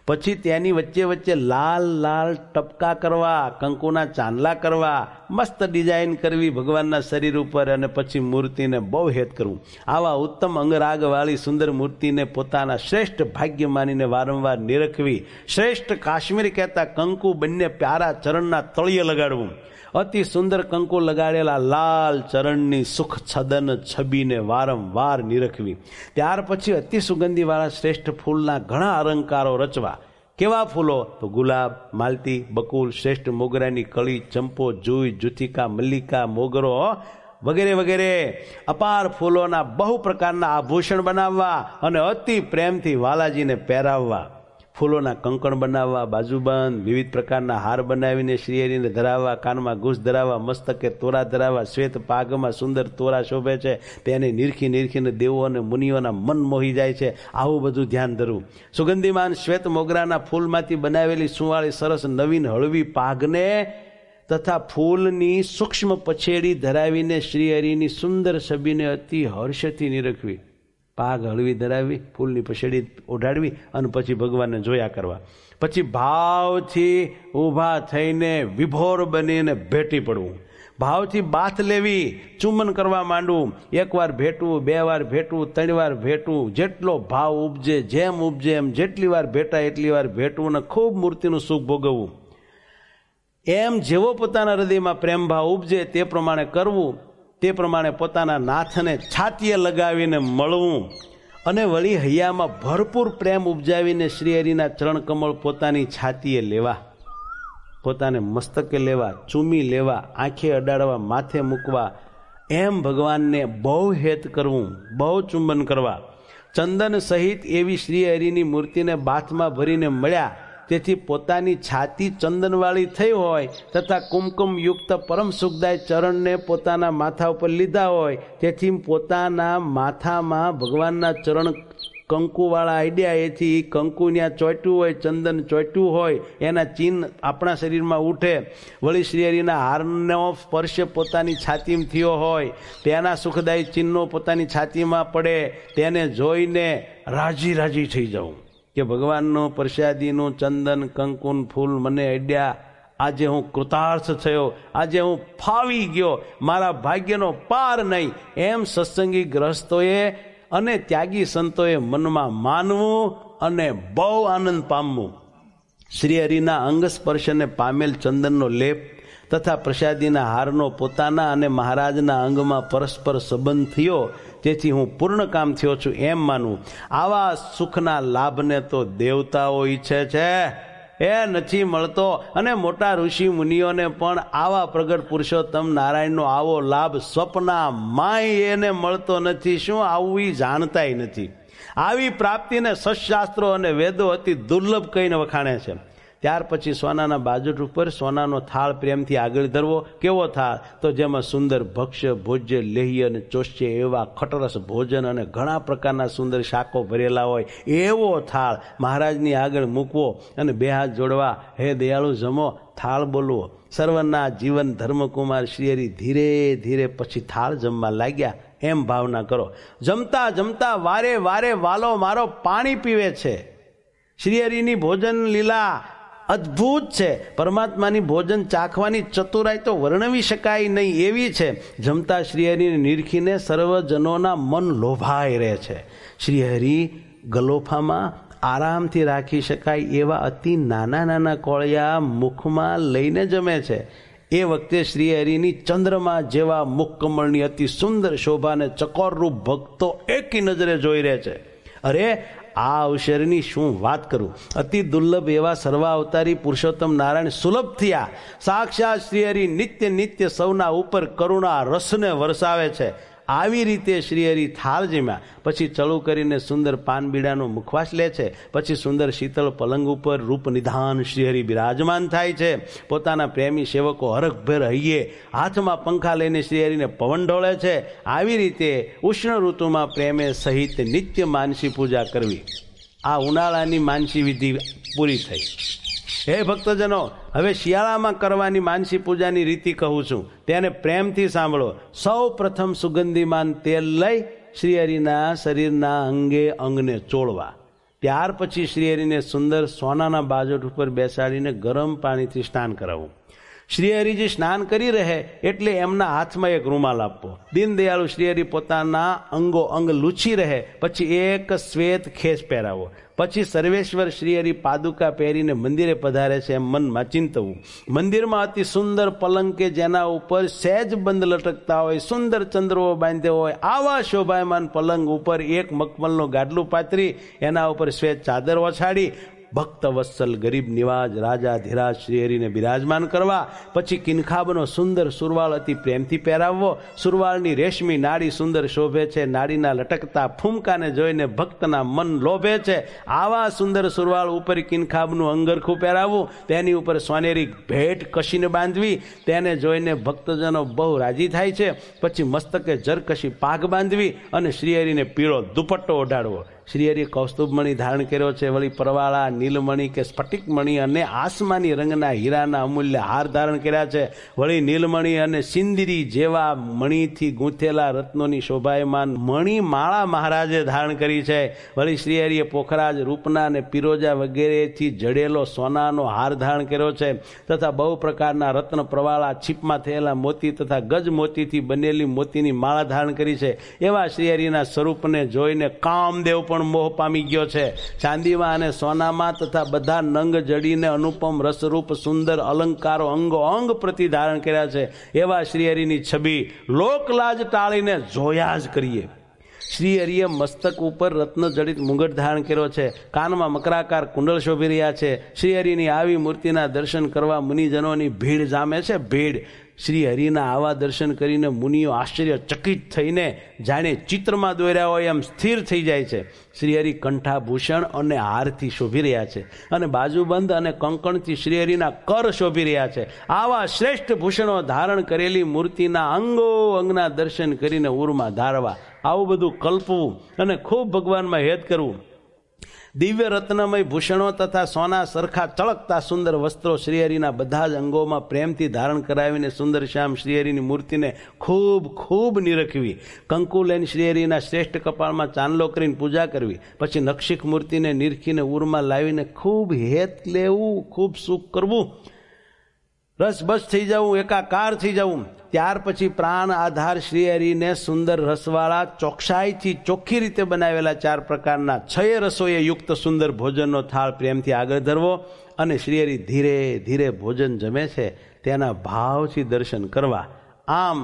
પછી તેની વચ્ચે વચ્ચે લાલ લાલ ટપકા કરવા, કંકુના ચાંદલા કરવા, મસ્ત ડિઝાઇન કરવી ભગવાનના શરીર ઉપર, અને પછી મૂર્તિને બહુ હેત કરવું. આવા ઉત્તમ અંગરાગવાળી સુંદર મૂર્તિને પોતાના શ્રેષ્ઠ ભાગ્ય માનીને વારંવાર નિરખવી. શ્રેષ્ઠ કાશ્મીર કહેતા કંકુ બંને પ્યારા ચરણના તળિયે લગાડવું. અતિ સુંદર કંકુ લગાડેલા લાલ ચરણની સુખ છદન છબીને વારંવાર નિરખવી. ત્યાર પછી અતિ સુગંધીવાળા શ્રેષ્ઠ ફૂલના ઘણા અલંકારો રચવા. કેવા ફૂલો? તો ગુલાબ, માલતી, બકુલ, શ્રેષ્ઠ મોગરાની કળી, ચંપો, જુઈ, જુથિકા, મલ્લિકા, મોગરો વગેરે વગેરે અપાર ફૂલોના બહુ પ્રકારના આભૂષણ બનાવવા અને અતિ પ્રેમથી વાલાજીને પહેરાવવા. ફૂલોના કંકણ બનાવવા, બાજુબંધ, વિવિધ પ્રકારના હાર બનાવીને શ્રીહરિને ધરાવવા, કાનમાં ઘૂસ ધરાવવા, મસ્તકે તોરા ધરાવવા. શ્વેત પાગમાં સુંદર તોરા શોભે છે, તેને નિરખી નિરખીને દેવો અને મુનિઓના મન મોહી જાય છે. આવું બધું ધ્યાન ધરવું. સુગંધીમાન શ્વેત મોગરાના ફૂલમાંથી બનાવેલી સુવાળી સરસ નવીન હળવી પાગને તથા ફૂલની સૂક્ષ્મ પછેડી ધરાવીને શ્રીહરિની સુંદર છબીને અતિ હર્ષથી નિરખવી. પાગ હળવી ધરાવી, ફૂલની પછેડી ઓઢાડવી અને પછી ભગવાનને જોયા કરવા. પછી ભાવથી ઊભા થઈને વિભોર બનીને ભેટી પડવું. ભાવથી બાથ લેવી, ચુંબન કરવા માંડવું. એકવાર ભેટવું, બે વાર ભેટવું, ત્રણ વાર ભેટવું. જેટલો ભાવ ઉપજે, જેમ ઉપજે એમ જેટલી વાર ભેટાય એટલી વાર ભેટવું અને ખૂબ મૂર્તિનું સુખ ભોગવવું. એમ જેવો પોતાના હૃદયમાં પ્રેમ ભાવ ઉપજે તે પ્રમાણે કરવું. તે પ્રમાણે પોતાના નાથને છાતીએ લગાવીને મળવું અને વળી હૈયામાં ભરપૂર પ્રેમ ઉપજાવીને શ્રીહરિના ચરણ કમળ પોતાની છાતીએ લેવા, પોતાને મસ્તકે લેવા, ચૂમી લેવા, આંખે અડાડવા, માથે મૂકવા. એમ ભગવાનને બહુ હેત કરવું, બહુ ચુંબન કરવા. ચંદન સહિત એવી શ્રીહરિની મૂર્તિને બાથમાં ભરીને મળ્યા. તેથી પોતાની છાતી ચંદનવાળી થઈ હોય તથા કુમકુમ યુક્ત પરમ સુખદાય ચરણને પોતાના માથા ઉપર લીધા હોય, તેથી પોતાના માથામાં ભગવાનના ચરણ કંકુવાળા આઈડિયા એથી કંકુ ત્યાં ચોટ્યું હોય, ચંદન ચોટ્યું હોય, એના ચિહ્ન આપણા શરીરમાં ઉઠે. વળી શ્રીહરિના હારનો સ્પર્શ પોતાની છાતીમાં થયો હોય, તેના સુખદાયી ચિહ્નો પોતાની છાતીમાં પડે, તેને જોઈને રાજી રાજી થઈ જવું કે ભગવાનનું પ્રસાદીનું ચંદન કંકુન ફૂલ મને અડ્યા, આજે હું કૃતાર્થ થયો, આજે હું ફાવી ગયો, મારા ભાગ્યનો પાર નહીં. એમ સત્સંગી ગ્રસ્તોએ અને ત્યાગી સંતોએ મનમાં માનવું અને બહુ આનંદ પામવું. શ્રીહરિના અંગ સ્પર્શને પામેલ ચંદનનો લેપ તથા પ્રસાદીના હારનો પોતાના અને મહારાજના અંગમાં પરસ્પર સંબંધ થયો, તેથી હું પૂર્ણ કામ થયો છું એમ માનવું. આવા સુખના લાભને તો દેવતાઓ ઈચ્છે છે, એ નથી મળતો. અને મોટા ઋષિ મુનિઓને પણ આવા પ્રગટ પુરુષોત્તમ નારાયણનો આવો લાભ સ્વપ્નામાંય એને મળતો નથી. શું આવું એ જાણતાય નથી. આવી પ્રાપ્તિને સત્શાસ્ત્રો અને વેદો અતિ દુર્લભ કહીને વખાણે છે. ત્યાર પછી સોનાના બાજુટ ઉપર સોનાનો થાળ પ્રેમથી આગળ ધરવો. કેવો થાળ? તો જેમાં સુંદર ભક્ષ્ય ભોજ્ય લેહ્ય અને ચોષ્ય એવા ખટરસ ભોજન અને ઘણા પ્રકારના સુંદર શાકો ભરેલા હોય એવો થાળ મહારાજની આગળ મૂકવો અને બે હાથ જોડવા, હે દયાળુ જમો, થાળ બોલવો. સર્વના જીવન ધર્મકુમાર શ્રીહરિ ધીરે ધીરે પછી થાળ જમવા લાગ્યા એમ ભાવના કરો. જમતા જમતા વારે વારે વાલો મારો પાણી પીવે છે. શ્રીહરિની ભોજન લીલા અદ્ભુત છે. પરમાત્માની ભોજન ચાખવાની ચતુરાઈ તો વર્ણવી શકાય નહીં એવી છે. જમતા શ્રીહરિને નિરખીને સર્વજનોના મન લોભાઈ રહે છે. શ્રીહરિ ગલોફામાં આરામથી રાખી શકાય એવા અતિ નાના નાના કોળિયા મુખમાં લઈને જમે છે. એ વખતે શ્રીહરિની ચંદ્રમા જેવા મુખ કમળની અતિ સુંદર શોભાને ચકોરરૂપ ભક્તો એકી નજરે જોઈ રહે છે. અરે આ અવસરની શું વાત કરું. અતિ દુર્લભ એવા સર્વાવતારી પુરુષોત્તમ નારાયણ સુલભ થયા. સાક્ષાત શ્રીહરિ નિત્ય નિત્ય સૌના ઉપર કરુણા રસને વરસાવે છે. આવી રીતે શ્રીહરિ થાળ જમ્યા પછી ચળું કરીને સુંદર પાનબીડાનો મુખવાસ લે છે. પછી સુંદર શીતળ પલંગ ઉપર રૂપ નિધાન શ્રીહરિ બિરાજમાન થાય છે. પોતાના પ્રેમી સેવકો હરખભેર હૈયે હાથમાં પંખા લઈને શ્રીહરિને પવન ઢોળે છે. આવી રીતે ઉષ્ણ ઋતુમાં પ્રેમે સહિત નિત્ય માનસી પૂજા કરવી. આ ઉનાળાની માનસી વિધિ પૂરી થઈ. હે ભક્તજનો, હવે શિયાળામાં કરવાની માનસી પૂજાની રીતિ કહું છું, તેને પ્રેમથી સાંભળો. સૌ પ્રથમ સુગંધીમાન તેલ લઈ શ્રીહરિના શરીરના અંગે અંગને ચોળવા. ત્યાર પછી શ્રીહરિને સુંદર સોનાના બાજોટ ઉપર બેસાડીને ગરમ પાણીથી સ્નાન કરાવવું. શ્રીહરિજી સ્નાન કરી રહે એટલે એમના હાથમાં એક રૂમાલ આપવો. દીનદયાળુ શ્રીહરિ પોતાના અંગો અંગ લૂછી રહે પછી એક શ્વેત ખેસ પહેરાવો. પછી સર્વેશ્વર શ્રીહરિ પાદુકા પહેરીને મંદિરે પધારે છે એમ મનમાં ચિંતવું. મંદિરમાં અતિ સુંદર પલંગ કે જેના ઉપર સહેજ બંધ લટકતા હોય, સુંદર ચંદ્રો બાંધ્યો હોય, આવા શોભાયમાન પલંગ ઉપર એક મખમલનું ગાડલું પાથરી એના ઉપર શ્વેત ચાદર ઓછાડી ભક્ત વત્સલ ગરીબ નિવાજ રાજા ધીરાજ શ્રીહરિને બિરાજમાન કરવા. પછી કિનખાબનો સુંદર સુરવાળ અતિ પ્રેમથી પહેરાવવો. સુરવાળની રેશમી નાડી સુંદર શોભે છે, નાડીના લટકતા ફૂમકાને જોઈને ભક્તના મન લોભે છે. આવા સુંદર સુરવાળ ઉપર કિનખાબનું અંગરખું પહેરાવવું, તેની ઉપર સોનેરી ભેટ કશીને બાંધવી, તેને જોઈને ભક્તજનો બહુ રાજી થાય છે. પછી મસ્તકે જરકશી પાઘ બાંધવી અને શ્રીહરિને પીળો દુપટ્ટો ઓઢાડવો. શ્રીહરિ કૌસ્તુભમણી ધારણ કર્યો છે, વળી પરવાળા નીલમણી કે સ્ફટિકમણી અને આસમાની રંગના હીરાના અમૂલ્ય હાર ધારણ કર્યા છે. વળી નીલમણી અને સિંદરી જેવા મણીથી ગૂંથેલા રત્નોની શોભાયમાન મણીમાળા મહારાજે ધારણ કરી છે. વળી શ્રીહરિએ પોખરાજ રૂપના અને પિરોજા વગેરેથી જડેલો સોનાનો હાર ધારણ કર્યો છે તથા બહુ પ્રકારના રત્ન પ્રવાળા છીપમાં થયેલા મોતી તથા ગજ મોતીથી બનેલી મોતીની માળા ધારણ કરી છે. એવા શ્રીહરિના સ્વરૂપને જોઈને કામદેવ પણ મોહ પામી ગયો છે. ચાંદીમાં અને સોનામાં તથા બધા નંગ જડીને અનુપમ રસરૂપ સુંદર અલંકારો અંગો અંગ પ્રતિ ધારણ કર્યા છે. એવા શ્રીહરિની છબી લોકલાજ ટાળીને જોયા જ કરીએ. શ્રીહરિએ મસ્તક ઉપર રત્ન જડિત મુગટ ધારણ કર્યો છે. કાનમાં મકરાકાર કુંડળ શોભી રહ્યા છે. શ્રીહરિની આવી મૂર્તિના દર્શન કરવા મુનિજનોની ભીડ જામે છે. ભીડ શ્રી હરિના આવા દર્શન કરીને મુનિઓ આશ્ચર્યચકિત થઈને જાણે ચિત્રમાં દોર્યા હોય એમ સ્થિર થઈ જાય છે. શ્રીહરિ કંઠાભૂષણ અને હારથી શોભી રહ્યા છે અને બાજુબંધ અને કંકણથી શ્રીહરિના કર શોભી રહ્યા છે. આવા શ્રેષ્ઠ ભૂષણો ધારણ કરેલી મૂર્તિના અંગો અંગના દર્શન કરીને ઉરમાં ધારવા, આવું બધું કલ્પવું અને ખૂબ ભગવાનમાં હેત કરવું. દિવ્ય રત્નમય ભૂષણો તથા સોના સરખા ચળકતા સુંદર વસ્ત્રો શ્રીહરિના બધા જ અંગોમાં પ્રેમથી ધારણ કરાવીને સુંદર શ્યામ શ્રીહરિની મૂર્તિને ખૂબ ખૂબ નિરખવી. કંકુ લઈને શ્રીહરિના શ્રેષ્ઠ કપાળમાં ચાંદલો કરીને પૂજા કરવી. પછી નક્ષિક મૂર્તિને નિરખીને ઉરમાં લાવીને ખૂબ હેત લેવું, ખૂબ સુખ કરવું, રસબસ થઈ જવું, એકાકાર થઈ જવું. ત્યાર પછી પ્રાણ આધાર શ્રીહરિને સુંદર રસવાળા ચોકસાઈથી ચોખ્ખી રીતે બનાવેલા ચાર પ્રકારના છય રસોએ યુક્ત સુંદર ભોજનનો થાળ પ્રેમથી આગળ ધરવો અને શ્રીહરિ ધીરે ધીરે ભોજન જમે છે તેના ભાવથી દર્શન કરવા. આમ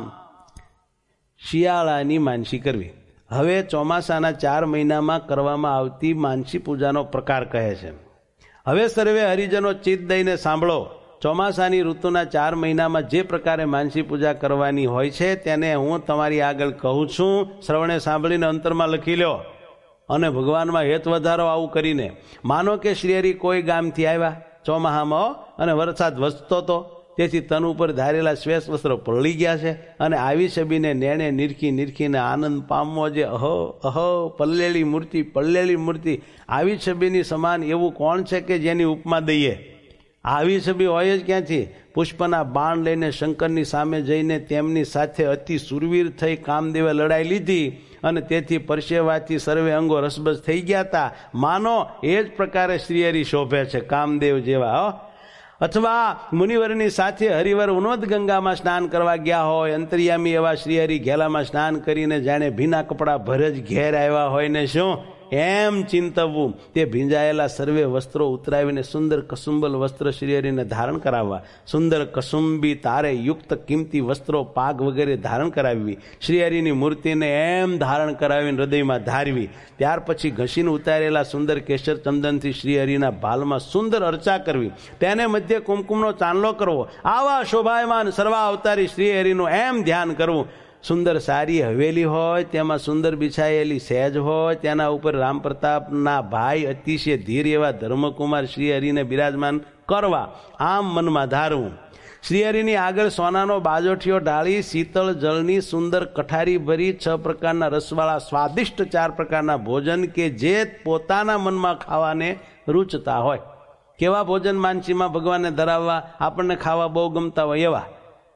શિયાળાની માનસી કરવી. હવે ચોમાસાના ચાર મહિનામાં કરવામાં આવતી માનસી પૂજાનો પ્રકાર કહે છે. હવે સર્વે હરિજનો ચિત્ત દઈને સાંભળો. ચોમાસાની ઋતુના ચાર મહિનામાં જે પ્રકારે માનસી પૂજા કરવાની હોય છે તેને હું તમારી આગળ કહું છું. શ્રવણે સાંભળીને અંતરમાં લખી લો અને ભગવાનમાં હેત વધારો. આવું કરીને માનો કે શ્રીહરિ કોઈ ગામથી આવ્યા ચોમાહામાં અને વરસાદ વસતો હતો, તેથી તન ઉપર ધારેલા શ્વેત વસ્ત્રો પલળી ગયા છે અને આવી છબીને નેણે નિરખી નિરખીને આનંદ પામવો. જે અહો અહો પલ્લેલી મૂર્તિ પલ્લેલી મૂર્તિ, આવી છબીની સમાન એવું કોણ છે કે જેની ઉપમા દઈએ? આવી છબી હોય જ ક્યાંથી? પુષ્પના બાણ લઈને શંકરની સામે જઈને તેમની સાથે અતિ સુરવીર થઈ કામદેવે લડાઈ લીધી અને તેથી પરસેવાથી સર્વે અંગો રસબસ થઈ ગયા હતા. માનો એ જ પ્રકારે શ્રીહરિ શોભે છે કામદેવ જેવા. અથવા મુનિવરની સાથે હરિવર ઉન્નત ગંગામાં સ્નાન કરવા ગયા હોય, અંતર્યામી એવા શ્રીહરિ ઘેલામાં સ્નાન કરીને જાણે ભીના કપડા ભરે જ ઘેર આવ્યા હોય ને શું એમ ચિંતવવું. તે ભીંજાયેલા સર્વે વસ્ત્રો ઉતરાવીને સુંદર કસુંબલ વસ્ત્ર શ્રીહરિને ધારણ કરાવવા. સુંદર કસુંબી તારે યુક્ત કિંમતી વસ્ત્રો પાગ વગેરે ધારણ કરાવવી. શ્રીહરિની મૂર્તિને એમ ધારણ કરાવીને હૃદયમાં ધારવી. ત્યાર પછી ઘસીને ઉતારેલા સુંદર કેસર ચંદનથી શ્રીહરિના ભાલમાં સુંદર અર્ચા કરવી. તેને મધ્ય કુમકુમનો ચાંદલો કરવો. આવા શોભાયમાન સર્વા અવતારી શ્રીહરિનું એમ ધ્યાન કરવું. સુંદર સારી હવેલી હોય, તેમાં સુંદર બિછાયેલી સહેજ હોય, તેના ઉપર રામ પ્રતાપના ભાઈ અતિશય ધીર એવા ધર્મકુમાર શ્રીહરિને બિરાજમાન કરવા. આમ મનમાં ધારવું. શ્રીહરિની આગળ સોનાનો બાજોઠિયો ઢાળી શીતળ જળની સુંદર કઠારી ભરી છ પ્રકારના રસવાળા સ્વાદિષ્ટ ચાર પ્રકારના ભોજન કે જે પોતાના મનમાં ખાવાને રૂચતા હોય. કેવા ભોજન માનસીમાં ભગવાનને ધરાવવા આપણને ખાવા બહુ ગમતા હોય એવા.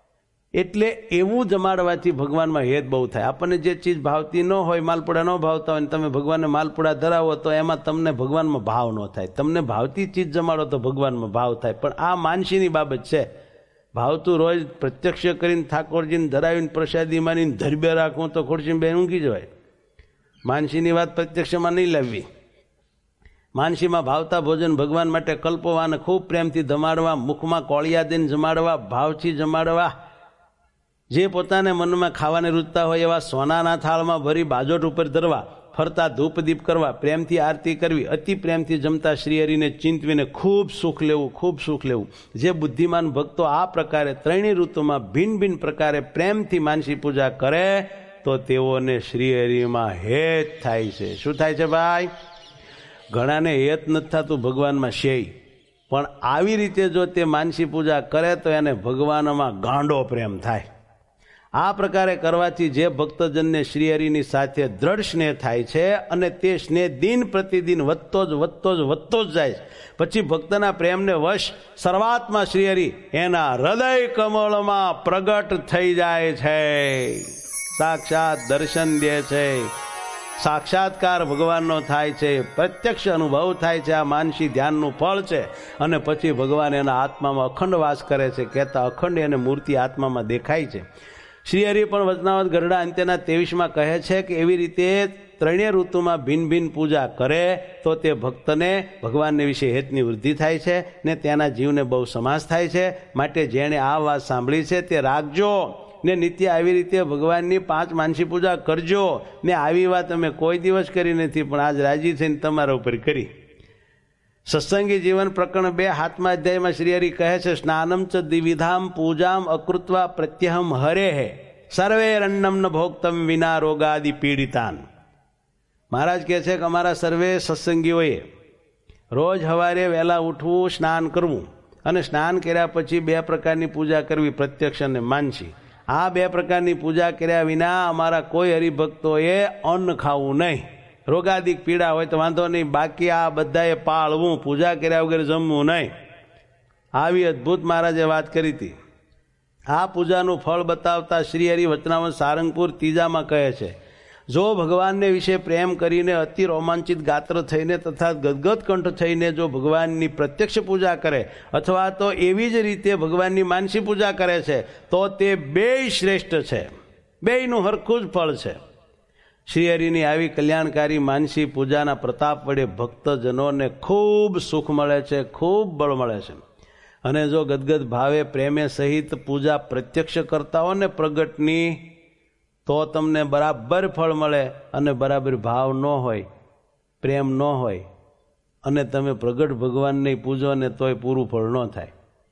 એટલે એવું જમાડવાથી ભગવાનમાં હેત બહુ થાય. આપણને જે ચીજ ભાવતી ન હોય, માલપુડા ન ભાવતા હોય, તમે ભગવાનને માલપુડા ધરાવો તો એમાં તમને ભગવાનમાં ભાવ ન થાય. તમને ભાવતી ચીજ જમાડો તો ભગવાનમાં ભાવ થાય. પણ આ માનસીની બાબત છે. ભાવતું રોજ પ્રત્યક્ષ કરીને ઠાકોરજીને ધરાવીને પ્રસાદી માનીને ધરબે રાખવું તો ખુરશીમાં બેન ઊંઘી જવાય. માનસીની વાત પ્રત્યક્ષમાં નહીં લાવવી. માનસીમાં ભાવતા ભોજન ભગવાન માટે કલ્પવા અને ખૂબ પ્રેમથી જમાડવા, મુખમાં કોળિયા દઈને જમાડવા, ભાવથી જમાડવા. જે પોતાને મનમાં ખાવાને રૂચતા હોય એવા સોનાના થાળમાં ભરી બાજોટ ઉપર ધરવા, ફરતા ધૂપદીપ કરવા, પ્રેમથી આરતી કરવી, અતિ પ્રેમથી જમતા શ્રીહરિને ચિંતવીને ખૂબ સુખ લેવું, ખૂબ સુખ લેવું. જે બુદ્ધિમાન ભક્તો આ પ્રકારે ત્રણેય ઋતુમાં ભિન્ન ભિન્ન પ્રકારે પ્રેમથી માનસી પૂજા કરે તો તેઓને શ્રીહરિમાં હેત થાય છે. શું થાય છે ભાઈ? ઘણાને હેત નથી થતું ભગવાનમાં શેય, પણ આવી રીતે જો તે માનસી પૂજા કરે તો એને ભગવાનમાં ગાંડો પ્રેમ થાય. આ પ્રકારે કરવાથી જે ભક્તજનને શ્રીહરિની સાથે દ્રઢ સ્નેહ થાય છે અને તે સ્નેહ દિન પ્રતિદિન વધતો જ વધતો જ વધતો જ જાય. પછી ભક્તના પ્રેમને વશ સર્વાત્મા શ્રીહરિ એના હૃદય કમળમાં પ્રગટ થઈ જાય છે, સાક્ષાત દર્શન દે છે, સાક્ષાત્કાર ભગવાનનો થાય છે, પ્રત્યક્ષ અનુભવ થાય છે. આ માનસી ધ્યાનનું ફળ છે. અને પછી ભગવાન એના આત્મામાં અખંડ વાસ કરે છે. કહેતા અખંડ એને મૂર્તિ આત્મામાં દેખાય છે. શ્રીહરિ પણ વચનાવત ગરડા અંત્યના ત્રેવીસમાં કહે છે કે એવી રીતે ત્રણેય ઋતુમાં ભિન્ન ભિન્ન પૂજા કરે તો તે ભક્તને ભગવાનને વિશે હેતની વૃદ્ધિ થાય છે ને તેના જીવને બહુ સમાસ થાય છે. માટે જેણે આ વાત સાંભળી છે તે રાખજો ને નિત્ય આવી રીતે ભગવાનની પાંચ માનસી પૂજા કરજો. ને આવી વાત અમે કોઈ દિવસ કરી નથી, પણ આજ રાજી થઈને તમારા ઉપર કરી. સત્સંગી જીવન પ્રકરણ બે હાથમા અધ્યાયમાં શ્રીહરિ કહે છે, સ્નાનમ ચ દ્વિવિધામ પૂજામ અકૃત્વા પ્રત્યહમ હરે હે સર્વે રન્નમ ન ભોક્તમ વિના રોગાદિ પીડિતાન. મહારાજ કહે છે કે અમારા સર્વે સત્સંગીઓએ રોજ સવારે વહેલા ઉઠવું, સ્નાન કરવું અને સ્નાન કર્યા પછી બે પ્રકારની પૂજા કરવી, પ્રત્યક્ષ અને માનસી. આ બે પ્રકારની પૂજા કર્યા વિના અમારા કોઈ હરિભક્તોએ અન્ન ખાવું નહીં. રોગાદિક પીડા હોય તો વાંધો નહીં, બાકી આ બધાએ પાળવું, પૂજા કર્યા વગર જમવું નહીં. આવી અદ્ભુત મહારાજે વાત કરી હતી. આ પૂજાનું ફળ બતાવતા શ્રીહરિ વચનાવત સારંગપુર ત્રીજામાં કહે છે, જો ભગવાનને વિશે પ્રેમ કરીને અતિ રોમાંચિત ગાત્ર થઈને તથા ગદગદ કંઠ થઈને જો ભગવાનની પ્રત્યક્ષ પૂજા કરે અથવા તો એવી જ રીતે ભગવાનની માનસી પૂજા કરે છે તો તે બેય શ્રેષ્ઠ છે, બેયનું હરખું જ ફળ છે. શ્રીહરિની આવી કલ્યાણકારી માનસી પૂજાના પ્રતાપ વડે ભક્તજનોને ખૂબ સુખ મળે છે, ખૂબ બળ મળે છે. અને જો ગદગદ ભાવે પ્રેમે સહિત પૂજા પ્રત્યક્ષ કરતા હો ને પ્રગટની તો તમને બરાબર ફળ મળે. અને બરાબર ભાવ ન હોય, પ્રેમ ન હોય અને તમે પ્રગટ ભગવાનને પૂજો ને તોય પૂરું ફળ ન થાય.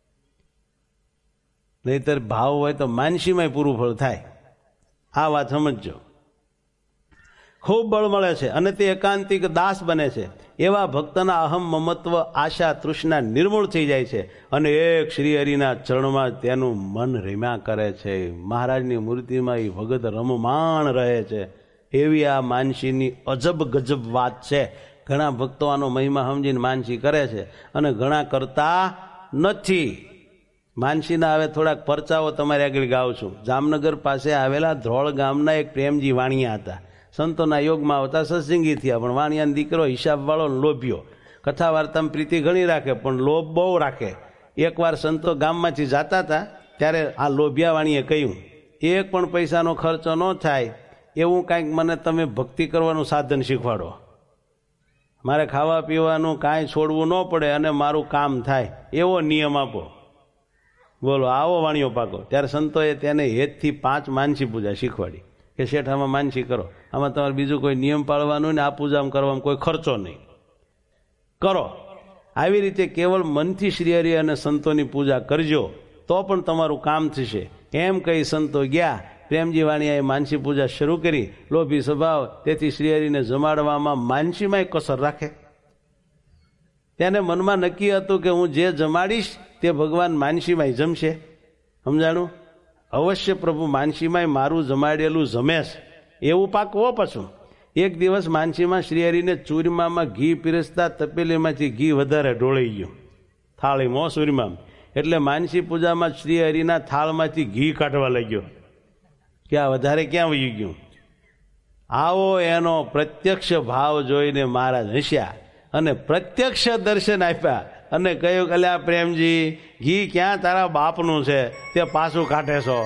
નહીતર ભાવ હોય તો માનસીમાં પૂરું ફળ થાય. આ વાત સમજજો. ખૂબ બળ મળે છે અને તે એકાંતિક દાસ બને છે. એવા ભક્તના અહમ મમત્વ આશા તૃષ્ણા નિર્મૂળ થઈ જાય છે અને એક શ્રીહરિના ચરણમાં તેનું મન રમ્યા કરે છે. મહારાજની મૂર્તિમાં એ ભગત રમમાણ રહે છે. એવી આ માનસીની અજબ ગજબ વાત છે. ઘણા ભક્તો આનો મહિમા સમજીને માનસી કરે છે અને ઘણા કરતા નથી. માનસીના હવે થોડાક પરચાઓ તમારે આગળ ગાઉં છું. જામનગર પાસે આવેલા ધ્રોળ ગામના એક પ્રેમજી વાણિયા હતા. સંતોના યોગમાં આવતા સત્સંગી થયા, પણ વાણિયાનો દીકરો હિસાબવાળો લોભ્યો. કથા વાર્તામાં પ્રીતિ ઘણી રાખે પણ લોભ બહુ રાખે. એકવાર સંતો ગામમાંથી જતા હતા ત્યારે આ લોભિયા વાણીએ કહ્યું, એક પણ પૈસાનો ખર્ચો ન થાય એવું કાંઈક મને તમે ભક્તિ કરવાનું સાધન શીખવાડો. મારે ખાવા પીવાનું કાંઈ છોડવું ન પડે અને મારું કામ થાય એવો નિયમ આપો. બોલો, આવો વાણીઓ પાકો. ત્યારે સંતોએ તેને હેતથી પાંચ માનસી પૂજા શીખવાડી કે શેઠ આમાં માનસી કરો, આમાં તમારે બીજું કોઈ નિયમ પાળવાનું ને આ પૂજામાં કરવામાં કોઈ ખર્ચો નહીં, કરો. આવી રીતે કેવળ મનથી શ્રીહરિ અને સંતોની પૂજા કરજો તો પણ તમારું કામ થશે. એમ કહી સંતો ગયા. પ્રેમજી વાણિયાએ માનસી પૂજા શરૂ કરી. લોભી સ્વભાવ, તેથી શ્રીહરિને જમાડવામાં માનસીમાંય કસર રાખે. તેને મનમાં નક્કી હતું કે હું જે જમાડીશ તે ભગવાન માનસીમાંય જમશે. સમજાણું? અવશ્ય પ્રભુ માનસીમાંય મારું જમાડેલું જમેશ એવું પાકવો. પાછું એક દિવસ માનસીમાં શ્રીહરિને ચૂરમામાં ઘી પીરસતા તપેલીમાંથી ઘી વધારે ઢોળાઈ ગયું થાળીમાં, સૂરીમાં. એટલે માનસી પૂજામાં શ્રી હરિના થાળમાંથી ઘી કાઢવા લાગ્યો કે આ વધારે ક્યાં વહી ગયું. આવો એનો પ્રત્યક્ષ ભાવ જોઈને મહારાજ હસ્યા અને પ્રત્યક્ષ દર્શન આપ્યા અને કહ્યું કે અલ્યા પ્રેમજી, ઘી ક્યાં તારા બાપનું છે તે પાછું કાઢે છો.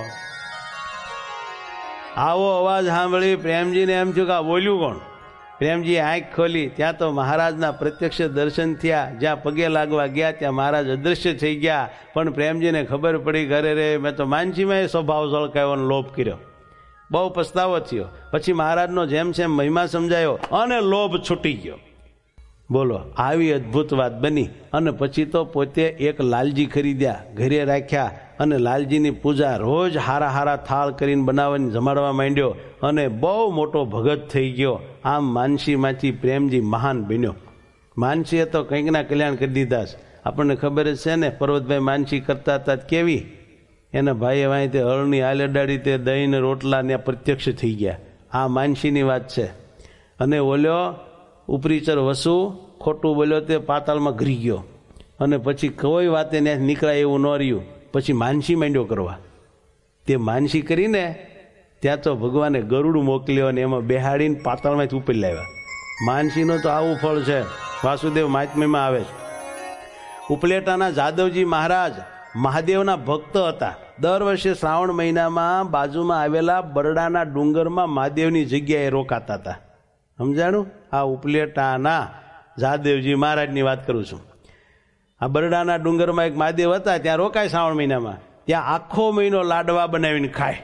આવો અવાજ સાંભળી પ્રેમજીને એમ થયું કે આ બોલ્યું કોણ. પ્રેમજી આંખ ખોલી, ત્યાં તો મહારાજના પ્રત્યક્ષ દર્શન થયા. જ્યાં પગે લાગવા ગયા ત્યાં મહારાજ અદૃશ્ય થઈ ગયા. પણ પ્રેમજીને ખબર પડી, ઘરે રે મેં તો માનસીમાં સ્વભાવ ઝળકાયો અને લોભ કર્યો. બહુ પસ્તાવો થયો. પછી મહારાજનો જેમ જેમ મહિમા સમજાયો અને લોભ છૂટી ગયો. બોલો, આવી અદ્ભુત વાત બની. અને પછી તો પોતે એક લાલજી ખરીદ્યા, ઘરે રાખ્યા અને લાલજીની પૂજા રોજ હારા હારા થાળ કરીને બનાવવાની જમાડવા માંડ્યો અને બહુ મોટો ભગત થઈ ગયો. આમ માનસીમાંથી પ્રેમજી મહાન બન્યો. માનસીએ તો કંઈકના કલ્યાણ કરી દીધા છે. આપણને ખબર જ છે ને, પર્વતભાઈ માનસી કરતા હતા કેવી. એના ભાઈએ વાંહી તે હળની હાલ અડાડી તે દહીં રોટલા ને પ્રત્યક્ષ થઈ ગયા. આ માનસીની વાત છે. અને ઓલ્યો ઉપરીચર વસુ ખોટું બોલ્યો તે પાતાળમાં ઘરી ગયો અને પછી કોઈ વાતે ને નીકળાય એવું ન રહ્યું. પછી માનસી માંડ્યો કરવા. તે માનસી કરીને ત્યાં તો ભગવાને ગરુડ મોકલ્યો અને એમાં બેહાડીને પાતાળમાંથી ઉપર લાવ્યા. માનસીનું તો આવું ફળ છે. વાસુદેવ મહાત્મ્યમાં આવે છે. ઉપલેટાના જાદવજી મહારાજ મહાદેવના ભક્ત હતા. દર વર્ષે શ્રાવણ મહિનામાં બાજુમાં આવેલા બરડાના ડુંગરમાં મહાદેવની જગ્યાએ રોકાતા હતા. સમજાણું? આ ઉપલેટાના જાદવજી મહારાજની વાત કરું છું. આ બરડાના ડુંગરમાં એક મહાદેવ હતા, ત્યાં રોકાય શ્રાવણ મહિનામાં. ત્યાં આખો મહિનો લાડવા બનાવીને ખાય.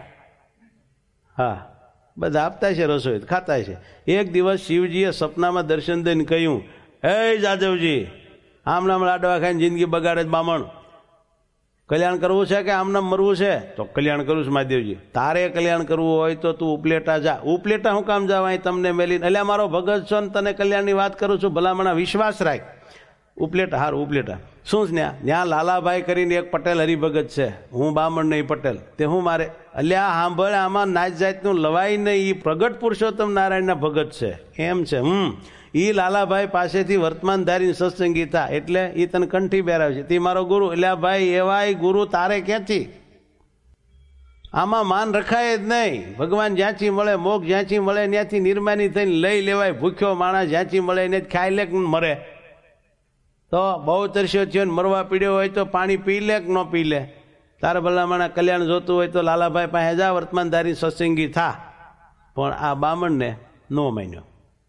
હા, બધા આપતા છે રસોઈ, ખાતા છે. એક દિવસ શિવજીએ સપનામાં દર્શન દઈને કહ્યું, હે જાદવજી, આમ નામ લાડવા ખાઈને જિંદગી બગાડે જ બામણ. કલ્યાણ કરવું છે કે આમ નામ મરવું છે? તો કલ્યાણ કરવું છે મહાદેવજી. તારે કલ્યાણ કરવું હોય તો તું ઉપલેટા જા. ઉપલેટા હું કામ જાવ અહીં તમને મેલીને? એટલે મારો ભગત છો ને તને કલ્યાણની વાત કરું છું, ભલામણા વિશ્વાસ રાખ. ઉપલેટા, હારું ઉપલેટા. શું છે ત્યાં? ત્યાં લાલાભાઈ કરીને એક પટેલ હરિભગત છે. હું બામણ નહીં પટેલ. તે હું મારે અલ્યા સાંભળ, આમાં નાચ જાતનું લવાય નહીં. એ પ્રગટ પુરુષોત્તમ નારાયણના ભગત છે. એમ છે. હમ એ લાલાભાઈ પાસેથી વર્તમાન ધારીને સત્સંગી થા એટલે એ તને કંઠી બેરાવે છે. તે મારો ગુરુ. એટલે ભાઈ એવાય ગુરુ તારે ક્યાંથી? આમાં માન રખાય જ નહીં. ભગવાન જ્યાંથી મળે, મોક્ષ જ્યાંથી મળે ત્યાંથી નિર્માની થઈને લઈ લેવાય. ભૂખ્યો માણસ જ્યાંથી મળે એને ખાઈ લે કે મરે. તો બહુ તરસ્યો થયો ને મરવા પીડ્યો હોય તો પાણી પી લે કે ન પી લે. તારે ભલામણા કલ્યાણ જોતું હોય તો લાલાભાઈ પાસે જા, વર્તમાન ધારી સત્સંગી થા. પણ આ બામણને ન માન્યો.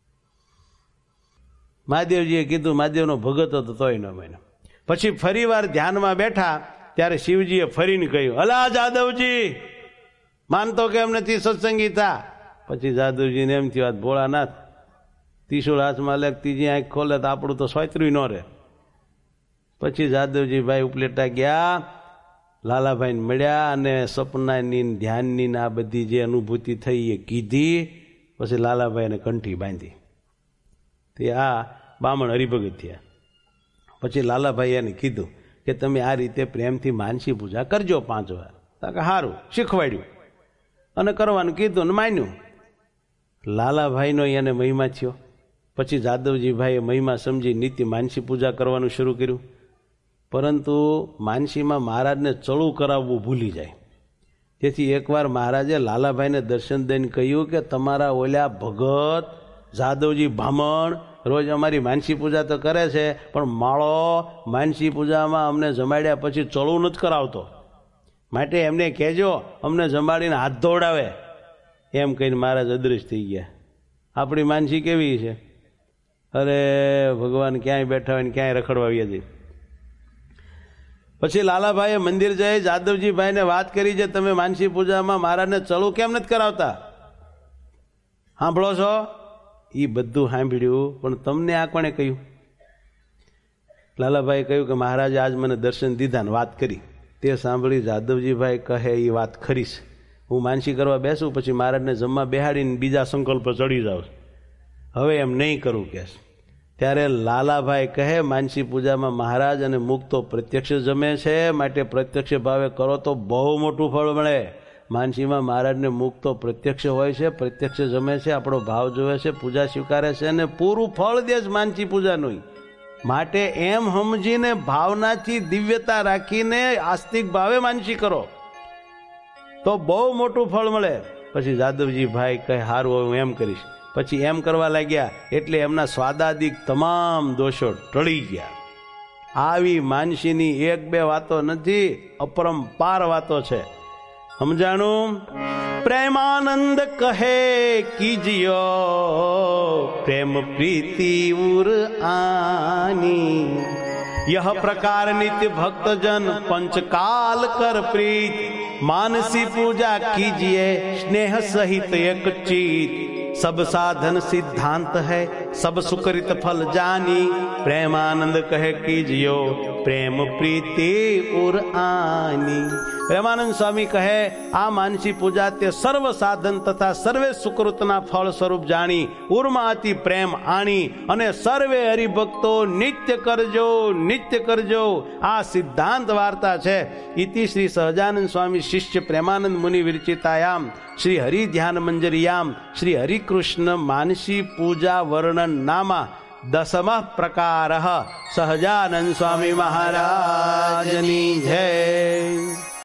મહાદેવજીએ કીધું, મહાદેવનો ભગત હતો તોય ન માન્યો. પછી ફરી વાર ધ્યાનમાં બેઠા ત્યારે શિવજીએ ફરીને કહ્યું, અલા જાદવજી, માનતો કેમ નથી સત્સંગી થા? પછી જાદવજીને એમ થયું, વાત ભોળાનાથ, ત્રિશુળ હાથમાં લે, ત્રીજી આંખ ખોલે તો આપણું તો સોયત્રું ન રહે. પછી જાદવજી ભાઈ ઉપલેટા ગયા, લાલાભાઈને મળ્યા અને સપનાની ધ્યાનની આ બધી જે અનુભૂતિ થઈ એ કીધી. પછી લાલાભાઈને કંઠી બાંધી. તે આ બામણ હરિભગત થયા. પછી લાલાભાઈ એને કીધું કે તમે આ રીતે પ્રેમથી માનસી પૂજા કરજો પાંચ વાર. કે સારું, શીખવાડ્યું અને કરવાનું કીધું ને માન્યું. લાલાભાઈનો એને મહિમા થયો. પછી જાદવજીભાઈએ મહિમા સમજી નિત્ય માનસી પૂજા કરવાનું શરૂ કર્યું. પરંતુ માનસીમાં મહારાજને ચળું કરાવવું ભૂલી જાય. તેથી એકવાર મહારાજે લાલાભાઈને દર્શન દઈને કહ્યું કે તમારા ઓલ્યા ભગત જાદવજી બ્રાહ્મણ રોજ અમારી માનસી પૂજા તો કરે છે, પણ માળો માનસી પૂજામાં અમને જમાડ્યા પછી ચળું નથી કરાવતો. માટે એમને કહેજો અમને જમાડીને હાથ ધોવડાવે. એમ કહીને મહારાજ અદૃશ્ય થઈ ગયા. આપણી માનસી કેવી છે? અરે ભગવાન ક્યાંય બેઠા હોય ને ક્યાંય રખડવા આવ્યા છે. પછી લાલાભાઈએ મંદિર જઈ જાદવજીભાઈને વાત કરી, જે તમે માનસી પૂજામાં મહારાજને ચળું કેમ નથી કરાવતા? સાંભળો છો? એ બધું સાંભળ્યું, પણ તમને આ કોણે કહ્યું? લાલાભાઈએ કહ્યું કે મહારાજે આજ મને દર્શન દીધા ને વાત કરી. તે સાંભળી જાદવજીભાઈ કહે એ વાત ખરી છે. હું માનસી કરવા બેસું પછી મહારાજને જમવા બેહાડીને બીજા સંકલ્પ ચડી જાઉં. હવે એમ નહીં કરું કે. ત્યારે લાલાભાઈ કહે, માનસી પૂજામાં મહારાજ અને મુક્તો પ્રત્યક્ષ જમે છે, માટે પ્રત્યક્ષ ભાવે કરો તો બહુ મોટું ફળ મળે. માનસીમાં મહારાજને મુક્તો પ્રત્યક્ષ હોય છે, પ્રત્યક્ષ જમે છે, આપણો ભાવ જોવે છે, પૂજા સ્વીકારે છે અને પૂરું ફળ દે છે માનસી પૂજાનું. માટે એમ સમજીને ભાવનાથી દિવ્યતા રાખીને આસ્તિક ભાવે માનસી કરો તો બહુ મોટું ફળ મળે. પછી જાદવજી ભાઈ કહે હારું હું એમ કરીશ. પછી એમ કરવા લાગ્યા એટલે એમના સ્વાદાદિક તમામ દોષો ટળી ગયા. આવી માનસીની એક બે વાતો નથી, અપરંપાર વાતો છે. સમજાણું? પ્રેમાનંદ કહે કીજિયો પ્રેમ પ્રીતિ ઉર આની यह प्रकार नित्य भक्तजन पंचकाल कर प्रीत मानसी पूजा कीजिए स्नेह सहित एक चीत सब साधन सिद्धांत है सब सुकृत फल जानी प्रेमानंद कहे कीजियो प्रेम प्रीति उर आनी. પ્રેમાનંદ સ્વામી કહે આ માનસી પૂજા તે સર્વ સાધન તથા સર્વે સુકૃતના ફળ સ્વરૂપ જાણી ઉર્મા અતિ પ્રેમ આણી અને સર્વે હરિભક્તો નિત્ય કરજો નિત્ય કરજો. આ સિદ્ધાંત વાર્તા છે. ઇતિ શ્રી સહજાનંદ સ્વામી શિષ્ય પ્રેમાનંદ મુનિ વિરચિતાયામ શ્રી હરિ ધ્યાન મંજરિયામ શ્રી હરિકૃષ્ણ માનસી પૂજા વર્ણન નામા દસમ પ્રકાર. સહજાનંદ સ્વામી મહારાજની જય.